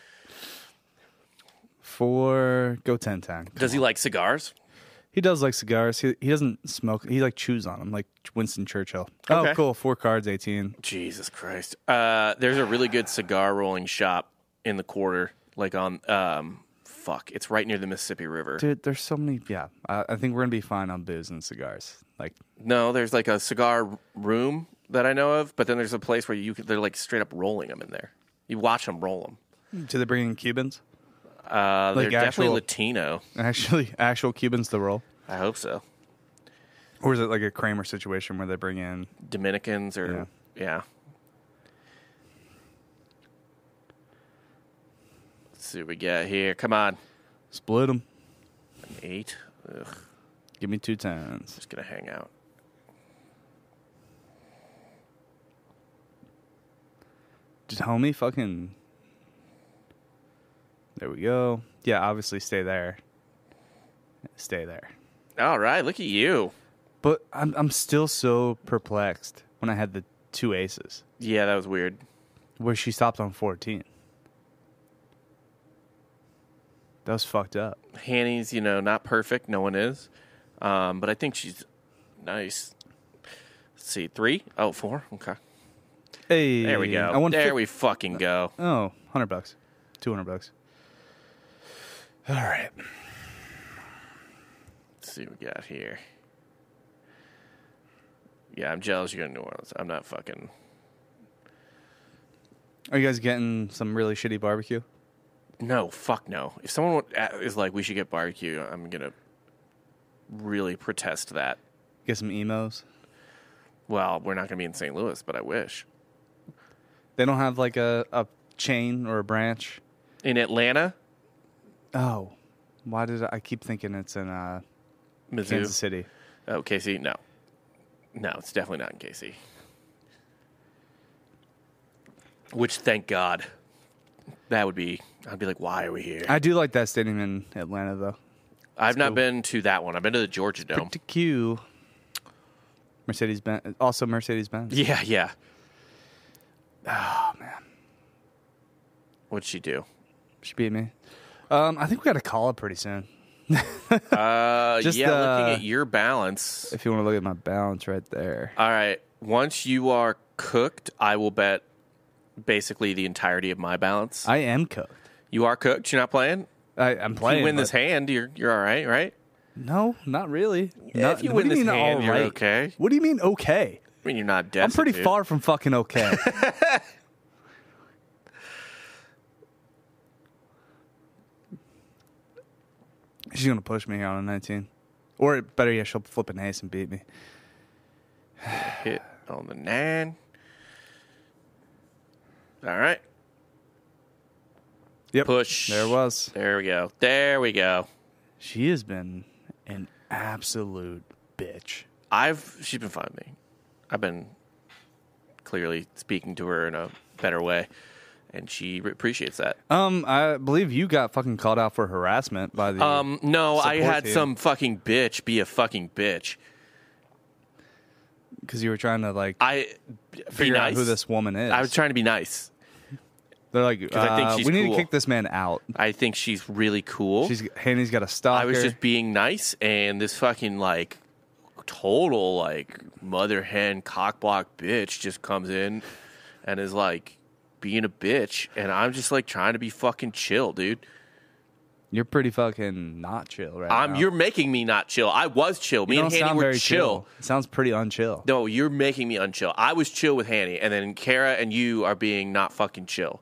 Four, go ten ten. Does he like cigars? He does like cigars. He he doesn't smoke. He like chews on them, like Winston Churchill. Okay. Oh, cool. Four cards, eighteen. Jesus Christ. Uh, there's a really good cigar rolling shop in the quarter, like on, um, fuck, it's right near the Mississippi River. Dude, there's so many. Yeah, I, I think we're gonna be fine on booze and cigars. Like, No, there's like a cigar room that I know of, but then there's a place where you could, they're like straight up rolling them in there. You watch them roll them. do they bring in Cubans? Uh, Like they're definitely actual- Latino. Actually, actual Cubans to roll, I hope so. or is it like a Kramer situation where they bring in? Dominicans or, yeah. Let's see what we got here. Come on. Split them. An eight. Ugh, Give me two tens. just going to hang out. Just homie, fucking. There we go. Yeah, obviously stay there. Stay there. All right, look at you. But I'm I'm still so perplexed when I had the two aces Yeah, that was weird. where she stopped on fourteen. That was fucked up. Hanny's, you know, not perfect. No one is. Um, but I think she's nice. Let's see, three? Oh, four? Okay. Hey, There we go. I won there fif- we fucking go. Oh, one hundred bucks. two hundred bucks. All right. Let's see what we got here. Yeah, I'm jealous you're going to New Orleans. I'm not fucking... Are you guys getting some really shitty barbecue? No, fuck no. If someone is like, we should get barbecue, I'm going to really protest that. Get some emos? Well, we're not going to be in Saint Louis, but I wish. They don't have like a, a chain or a branch? In Atlanta? Oh. Why did I, I keep thinking it's in uh, Mizzou? Kansas City? Oh, K C? No. No, it's definitely not in K C. Which, thank God. That would be... I'd be like, why are we here? I do like that stadium in Atlanta, though. I've not cool. been to that one. I've been to the Georgia Dome. Pretty cute. Mercedes Benz. Also Mercedes Benz. Yeah, yeah. Oh, man. What'd she do? She beat me. Um, I think we got to call it pretty soon. Uh, Just, yeah, uh, looking at your balance. If you want to look at my balance right there. All right. Once you are cooked, I will bet basically the entirety of my balance. I am cooked. You are cooked? You're not playing? I, I'm If playing. you win but- this hand, you're you're all right, right? No, not really. Yeah, Not- if you what win do this mean hand, all you're right? okay. What do you mean okay? I mean, you're not I'm destitute. pretty far from fucking okay. She's gonna push me here on a nineteen, or better yet, she'll flip an ace and beat me. Hit on the nine. All right. Yep, Push. there it was. There we go. There we go. She has been an absolute bitch. I've she's been fine with me. I've been clearly speaking to her in a better way, and she re- appreciates that. Um, I believe you got fucking called out for harassment by the. Um, no, I support had team. some fucking bitch be a fucking bitch. because you were trying to like I be figure nice. out who this woman is. I was trying to be nice. They're like, I think uh, she's we need cool. to kick this man out. I think she's really cool. She's Hanny's got a stalker. I was just being nice, and this fucking like total like mother hen cockblock bitch just comes in and is like being a bitch, and I'm just like trying to be fucking chill, dude. You're pretty fucking not chill right I'm now. you're making me not chill. I was chill. Me you and don't Hanny sound were very chill. It sounds pretty unchill. No, you're making me unchill. I was chill with Hanny, and then Kara and you are being not fucking chill.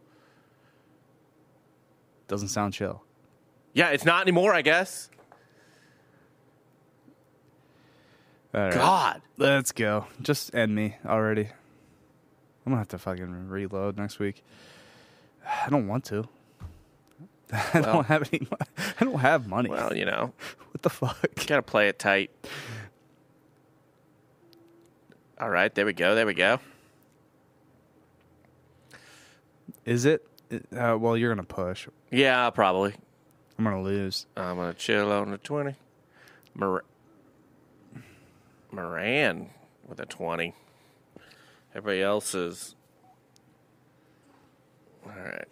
Doesn't sound chill. Yeah, it's not anymore, I guess. All right. God. Let's go. Just end me already. I'm gonna have to fucking reload next week. I don't want to. I Well. don't have any. mo- I don't have money. Well, you know, What the fuck? gotta play it tight. All right, there we go. There we go. Is it? Uh, well, you're gonna push. Yeah, probably. I'm gonna lose. I'm gonna chill on the twenty. Mor- Moran with a twenty. Everybody else is. All right.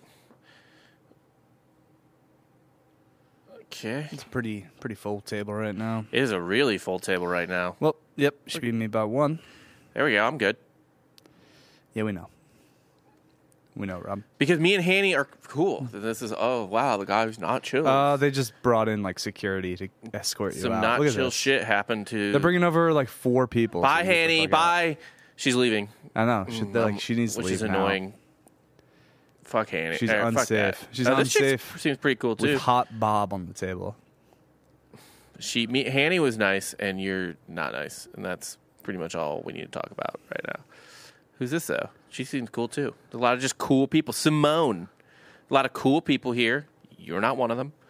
Okay. It's a pretty pretty full table right now. It is a really full table right now. Well, yep. She beat me by one. There we go. I'm good. Yeah, we know. We know, Rob. Because me and Hanny are cool. This is, oh, wow, the guy who's not chill. Uh, they just brought in like security to escort you Some out. not Look at chill this. shit happened to. They're bringing over like four people. Bye, so get the Hanny. fuck out. Bye. She's leaving. I know. She, they're Um, like she needs to which leave is now. annoying. Fuck Hanny. She's Er, fuck unsafe. that. She's Uh, this chick unsafe Seems pretty cool With too. hot Bob on the table. She, me, Hanny was nice, and you're not nice, and that's pretty much all we need to talk about right now. Who's this though? She seems cool too. There's a lot of just cool people. Simone, a lot of cool people here. You're not one of them.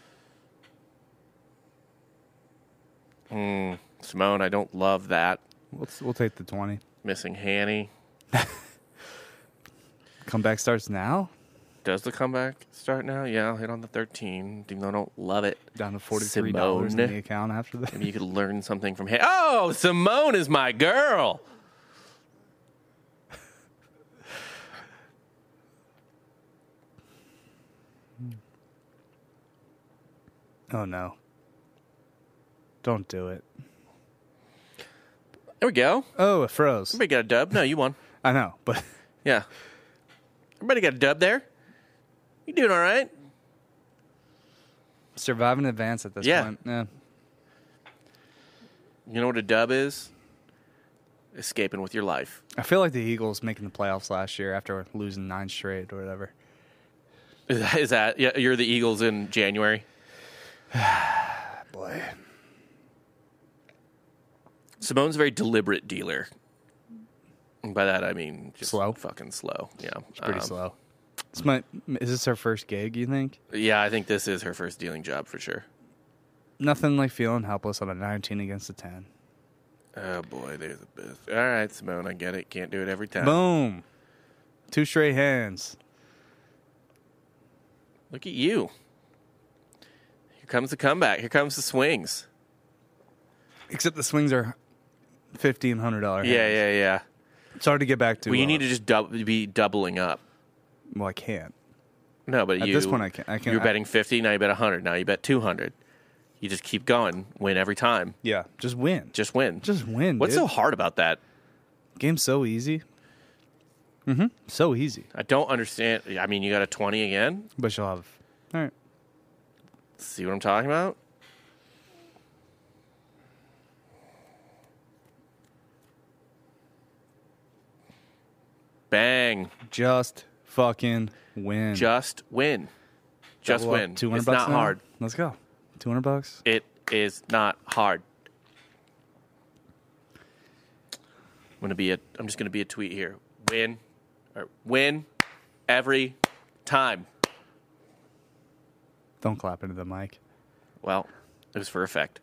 Hmm. Simone, I don't love that. We'll we'll take the twenty. Missing Hanny. Comeback starts now? Does the comeback start now? Yeah, I'll hit on the thirteen, even though I don't love it. Down to forty-three dollars in Simone. the account after that. Maybe you could learn something from him. Oh, Simone is my girl. Oh, no. Don't do it. There we go. Oh, it froze. Everybody got a dub. No, you won. I know, but Yeah. Everybody got a dub there. You doing all right? survive in advance at this Yeah. point. Yeah. You know what a dub is? Escaping with your life. I feel like the Eagles making the playoffs last year after losing nine straight or whatever. Is that, is that yeah, you're the Eagles in January? Boy. Simone's a very deliberate dealer. And by that I mean just Slow? fucking slow. Yeah. It's pretty Um, slow. This might, is this her first gig, you think? Yeah, I think this is her first dealing job for sure. Nothing like feeling helpless on a nineteen against a ten. Oh boy, there's a bit. All right, Simone, I get it. Can't do it every time. Boom. Two straight hands. Look at you. Here comes the comeback. Here comes the swings. Except the swings are fifteen hundred dollars. Yeah, yeah, yeah. It's hard to get back to. Well, you uh, need to just dub- be doubling up. Well, I can't. No, but At you. this point, I can't- I can't- You're I- betting fifty. Now you bet one hundred. Now you bet two hundred. You just keep going. Win every time. Yeah, just win. Just win. Just win. What's dude. so hard about that? Game's so easy. Mm-hmm. So easy. I don't understand. I mean, you got a twenty again? But you'll have. All right. See what I'm talking about? Bang. Just fucking win. Just win. Just win. Two hundred It's bucks. not now? hard. Let's go. Two hundred bucks. It is not hard. I'm gonna be a. I'm just gonna be a tweet here. Win, or win, every time. Don't clap into the mic. Well, it was for effect.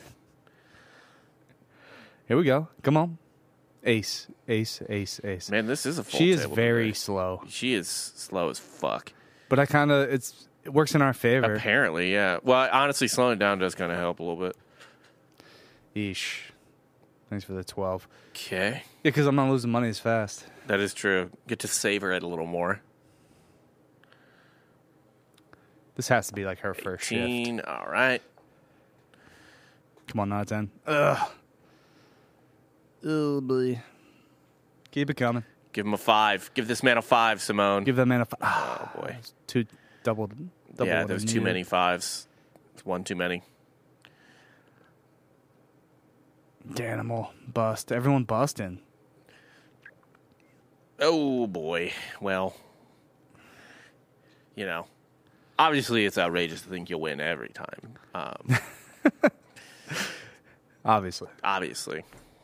Here we go. Come on. Ace, ace, ace, ace. Man, this is a full she is table very today. slow, She is slow as fuck. but I kind of it's it works in our favor. Apparently, yeah. Well, honestly, slowing it down does kind of help a little bit. Eesh. Thanks for the twelve. Okay, Yeah, because I'm not losing money as fast. that is true. Get to savor it a little more. This has to be like her first shift. eighteen, all right. Come on, not ten. Ugh. Oh boy. Keep it coming. Give him a five. Give this man a five, Simone. Give that man a five. oh boy. Two double. double Yeah, what I there's too needed. many fives. It's one too many. Danimal bust. Everyone busting. Oh boy. Well, you know, obviously it's outrageous to think you'll win every time. Um, Obviously, obviously,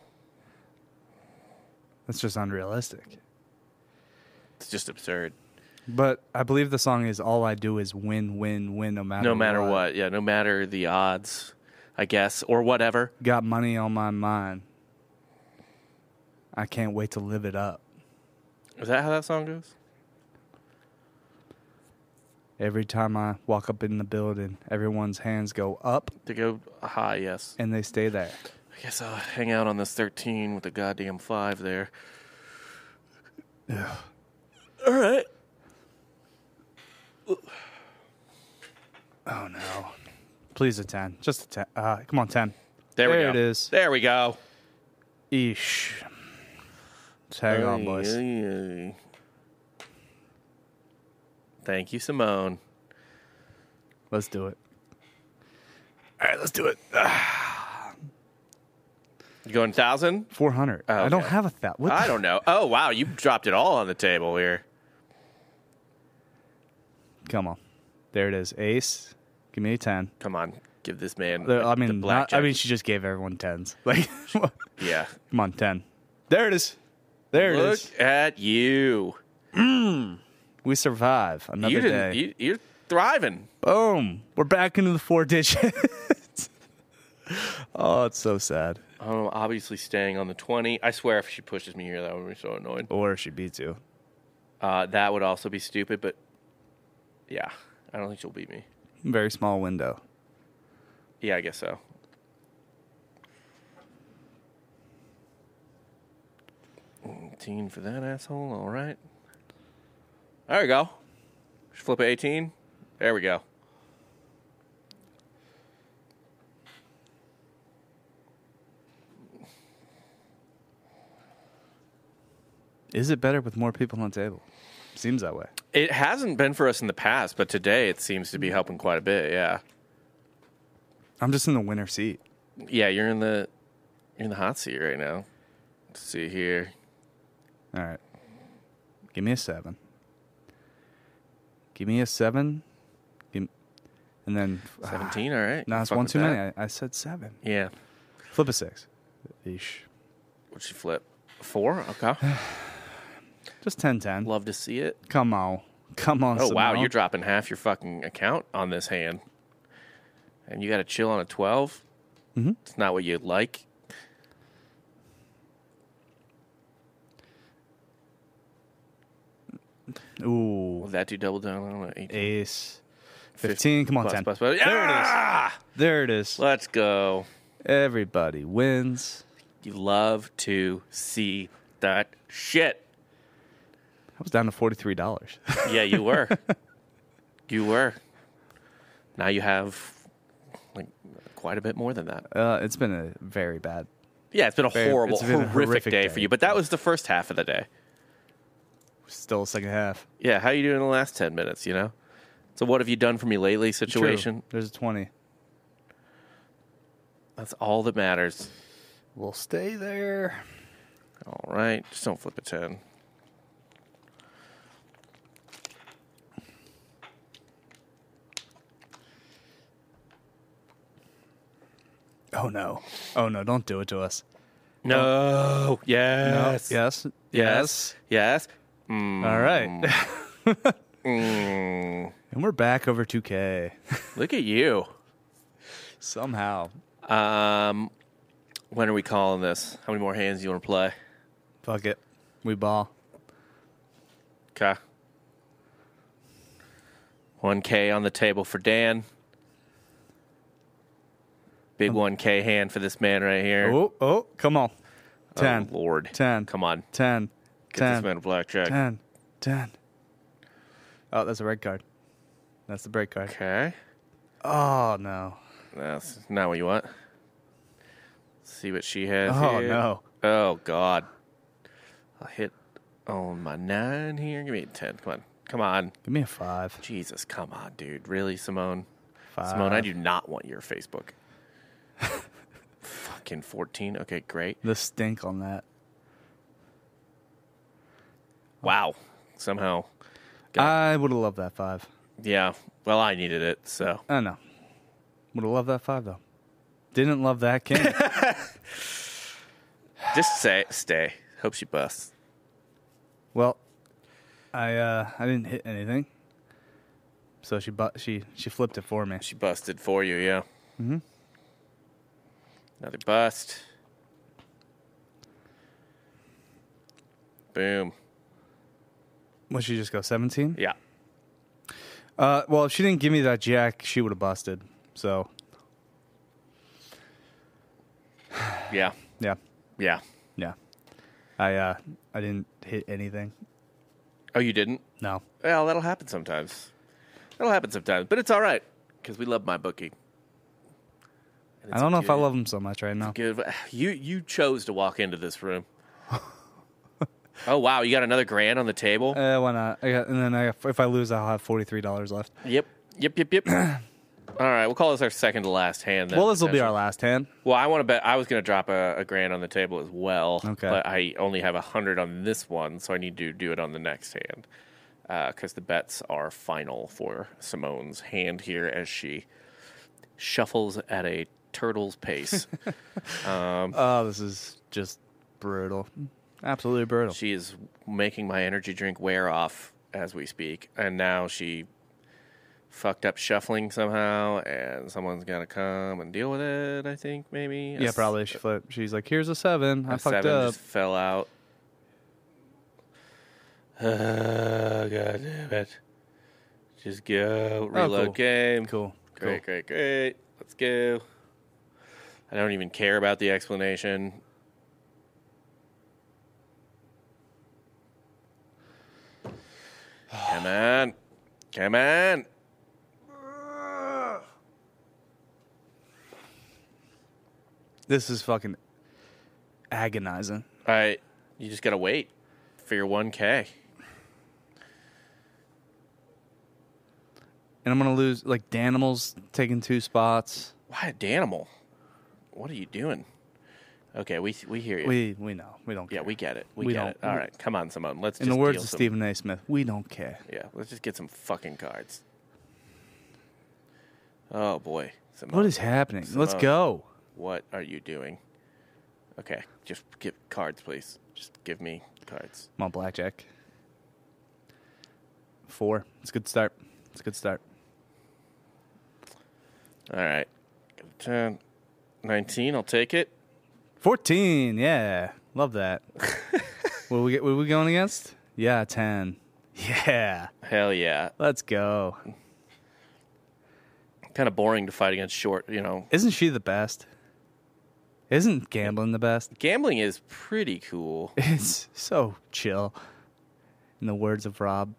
that's just unrealistic. it's just absurd. But I believe the song is "All I Do Is Win, Win, Win, no matter No matter what. Yeah, no matter the odds, I guess, or whatever. Got money on my mind. I can't wait to live it up. Is that how that song goes? Every time I walk up in the building, everyone's hands go up To go high, yes. and they stay there. I guess I'll hang out on this thirteen with a goddamn five there. Yeah. All right. Oh no! Please a ten, just a ten. Uh, come on, ten. There we There go. it is. There we go. Eesh. Just hang on, boys. Ay, ay, ay. Thank you, Simone. Let's do it. All right, let's do it. You going thousand? Four hundred. Oh, I don't okay. have a that. What? I the- don't know. Oh wow, you dropped it all on the table here. Come on. There it is. Ace. Give me a ten. Come on, give this man. There- I the mean, not, blackjack. I mean, she just gave everyone tens. Like, come yeah. on, ten. There it is. There it Look is. at you. We survive another You didn't. day. You, you're thriving. Boom. We're back into the four digits. Oh, it's so sad. I'm obviously staying on the twenty. I swear, if she pushes me here, that would be so annoying. Or if she beats you. Uh, that would also be stupid, but yeah, I don't think she'll beat me. Very small window. Yeah, I guess so. eighteen for that asshole. All right. There we go. Should flip it eighteen. There we go. Is it better with more people on the table? Seems that way. It hasn't been for us in the past, but today it seems to be helping quite a bit. Yeah. I'm just in the winner seat. Yeah, you're in the you're in the hot seat right now. Let's see here. All right. Give me a seven. Give me a seven. Give, and then Seventeen. All right. No, it's Fuck one with too that. many. I, I said seven. Yeah. Flip a six. Eesh. What'd she flip? Four. Okay. Just ten ten. Love to see it. Come on. Come on, Oh wow, Simone. you're dropping half your fucking account on this hand, and you got to chill on a twelve. Mm-hmm. It's not what you'd like. Ooh. Will that do double down on an eighteen? Ace. fifteen. Come on, Plus, ten. plus, plus. There it is. Ah! There it is. Let's go. Everybody wins. You love to see that shit. I was down to forty-three dollars. Yeah, you were. You were. Now you have like quite a bit more than that. uh, it's been a very bad. Yeah, it's been a Very- horrible, it's been a horrific, horrific day, day. for you. But that was the first half of the day. Still second half. Yeah, how you doing in the last ten minutes, you know? So what have you done for me lately situation? True. There's a twenty. That's all that matters. We'll stay there. All right, just don't flip a ten. Oh, no. Oh, no. Don't do it to us. No. Yes. No. Yes. Yes. Yes. Mm. All right. Mm. And we're back over two K. Look at you. Somehow. Um, when are we calling this? How many more hands do you want to play? Fuck it. We ball. Okay. one K on the table for Dan. Big one K hand for this man right here. Oh, oh, come on. ten. Oh, Lord. ten. Come on. ten. Get ten. this man a blackjack. ten. ten. Oh, that's a red card. That's the break card. Okay. Oh, no. That's not what you want. Let's see what she has Oh, here. no. Oh, God. I'll hit on my nine here. Give me a ten. Come on. Come on. Give me a five. Jesus, come on, dude. Really, Simone? Five. Simone, I do not want your Facebook. Fucking fourteen. Okay, great. The stink on that. Wow. Somehow. Got- I would have loved that five. Yeah. Well, I needed it, so. I know. Would have loved that five, though. Didn't love that king. Just say, stay. Hope she busts. Well, I uh, I didn't hit anything. So she bu- she she flipped it for me. She busted for you, yeah. Mm-hmm. Another bust. Boom. Would she just go seventeen? Yeah. Uh, well, if she didn't give me that jack, she would have busted. So, Yeah. yeah, Yeah. yeah. I uh, I didn't hit anything. Oh, you didn't? No. Well, that'll happen sometimes. That'll happen sometimes, but it's all right because we love my bookie. And I it's don't know if I good- love him so much right now. Good. You you chose to walk into this room. Oh wow, you got another grand on the table. Uh, why not? I got, and then I, if I lose, I'll have forty-three dollars left. Yep. Yep. Yep. Yep. All right, we'll call this our second to last hand. Then, Well, this will be our potentially. last hand. Well, I want to bet I was going to drop a, a grand on the table as well. Okay. But I only have a hundred on this one, so I need to do it on the next hand because the bets are final for Simone's hand here as she shuffles at a turtle's pace. um, Oh, this is just brutal. Absolutely brutal. she is making my energy drink wear off as we speak, and now she fucked up shuffling somehow, and someone's got to come and deal with it. I think maybe. Yeah, probably. She flipped. She's like, "Here's a seven. I A fucked seven up." just fell out. Uh, God damn it. Just go. Reload oh, cool. game. Cool. Great, cool. great, great. Let's go. I don't even care about the explanation. Come on. Come on. This is fucking agonizing. All right. You just got to wait for your one K. And I'm going to lose, like, Danimal's taking two spots. Why a Danimal? What are you doing? Okay, we we hear you. We we know. We don't care. yeah, we get it. We, We get don't- it. All right. Come on, Simone. Let's In just the words deal of some- Stephen A. Smith, we don't care. Yeah, let's just get some fucking cards. Oh, boy. Simone. What is happening? Let's Simone. go. What are you doing? Okay, just give cards, please. Just give me cards. Come on, blackjack. Four. It's a good start. It's a good start. All right. ten, nineteen, I'll take it. fourteen. Yeah. Love that. what, we, what are we going against? Yeah, ten. Yeah. Hell yeah. Let's go. Kind of boring to fight against short, you know. Isn't she the best? Isn't gambling the best? Gambling is pretty cool. It's so chill. In the words of Rob.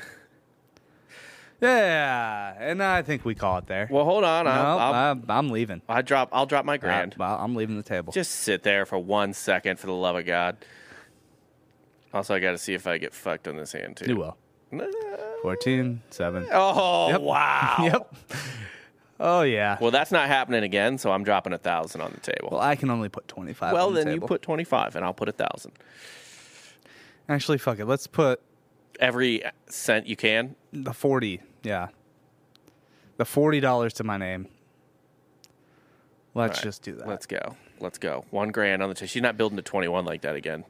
Yeah, and I think we call it there. Well, hold on. no, I'll, I'll, I'm, I'm leaving. I drop. I'll drop my grand. I, I'm leaving the table. Just sit there for one second, for the love of God. Also, I got to see if I get fucked on this hand too. You will. fourteen, seven. Oh Yep. wow. Yep. Oh, yeah. Well, that's not happening again, so I'm dropping a thousand on the table. Well, I can only put twenty-five Well, on the then you table. put twenty-five, and I'll put a thousand. Actually, fuck it. Let's put Every cent you can. the forty. Yeah. The forty dollars to my name. Let's All right, just do that. Let's go. Let's go. One grand on the table. She's not building to twenty-one like that again.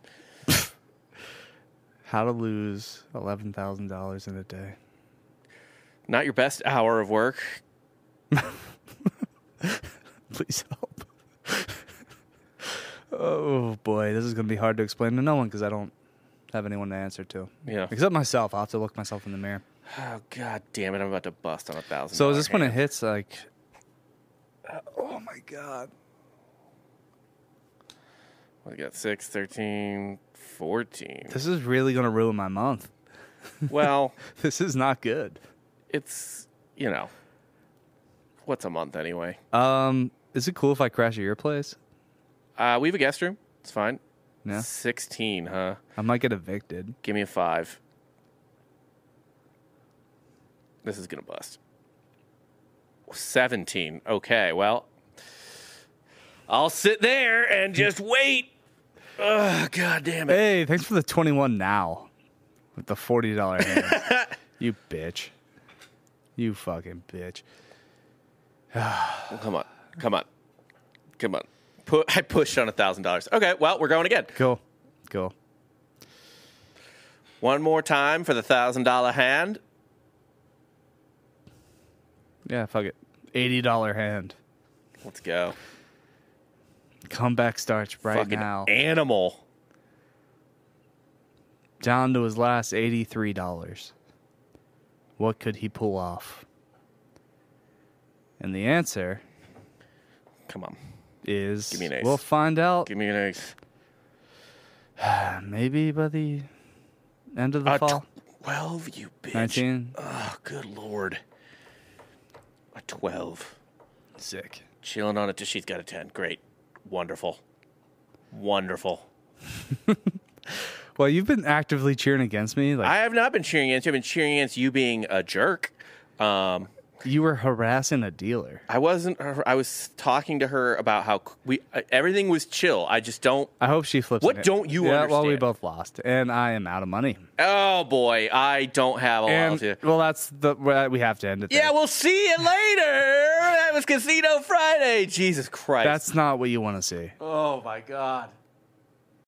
How to lose eleven thousand dollars in a day. Not your best hour of work. Please help. Oh, boy. This is going to be hard to explain to no one because I don't have anyone to answer to. Yeah. Except myself. I'll have to look myself in the mirror. Oh, God damn it. I'm about to bust on a thousand. So is this when it hits, like... Uh, oh, my God. We got six, thirteen, fourteen. This is really going to ruin my month. Well, This is not good. it's, you know, what's a month anyway? Um, is it cool if I crash at your place? Uh, we have a guest room. It's fine. Yeah. sixteen, huh? I might get evicted. Give me a five. This is going to bust. seventeen. Okay, well, I'll sit there and just wait. Ugh, God damn it. Hey, thanks for the twenty-one now. With the forty dollars hand. You bitch. You fucking bitch. Come on. Come on. Come on. Put, I pushed on a thousand dollars. Okay, well, we're going again. Cool. Cool. One more time for the thousand dollar hand. Yeah, fuck it. eighty dollars hand. Let's go. Comeback starts right Fucking now. animal. Down to his last eighty-three dollars. What could he pull off? And the answer Come on. is... Give me an ace. We'll find out Give me an ace. maybe by the end of the A fall. twelve, you bitch. nineteen. Oh, good lord. A twelve. Sick. Chilling on it till she's got a ten. Great. Wonderful. Wonderful. Well, you've been actively cheering against me. Like I have not been cheering against you. I've been cheering against you being a jerk. Um, you were harassing a dealer. I wasn't. I was talking to her about how we everything was chill. I just don't. I hope she flips. What it. don't you yeah, well, we understand? both lost, and I am out of money. Oh boy, I don't have a And loyalty. well, that's the we have to end it. There. Yeah, we'll see you later. That was Casino Friday. Jesus Christ. That's not what you want to see. Oh my God.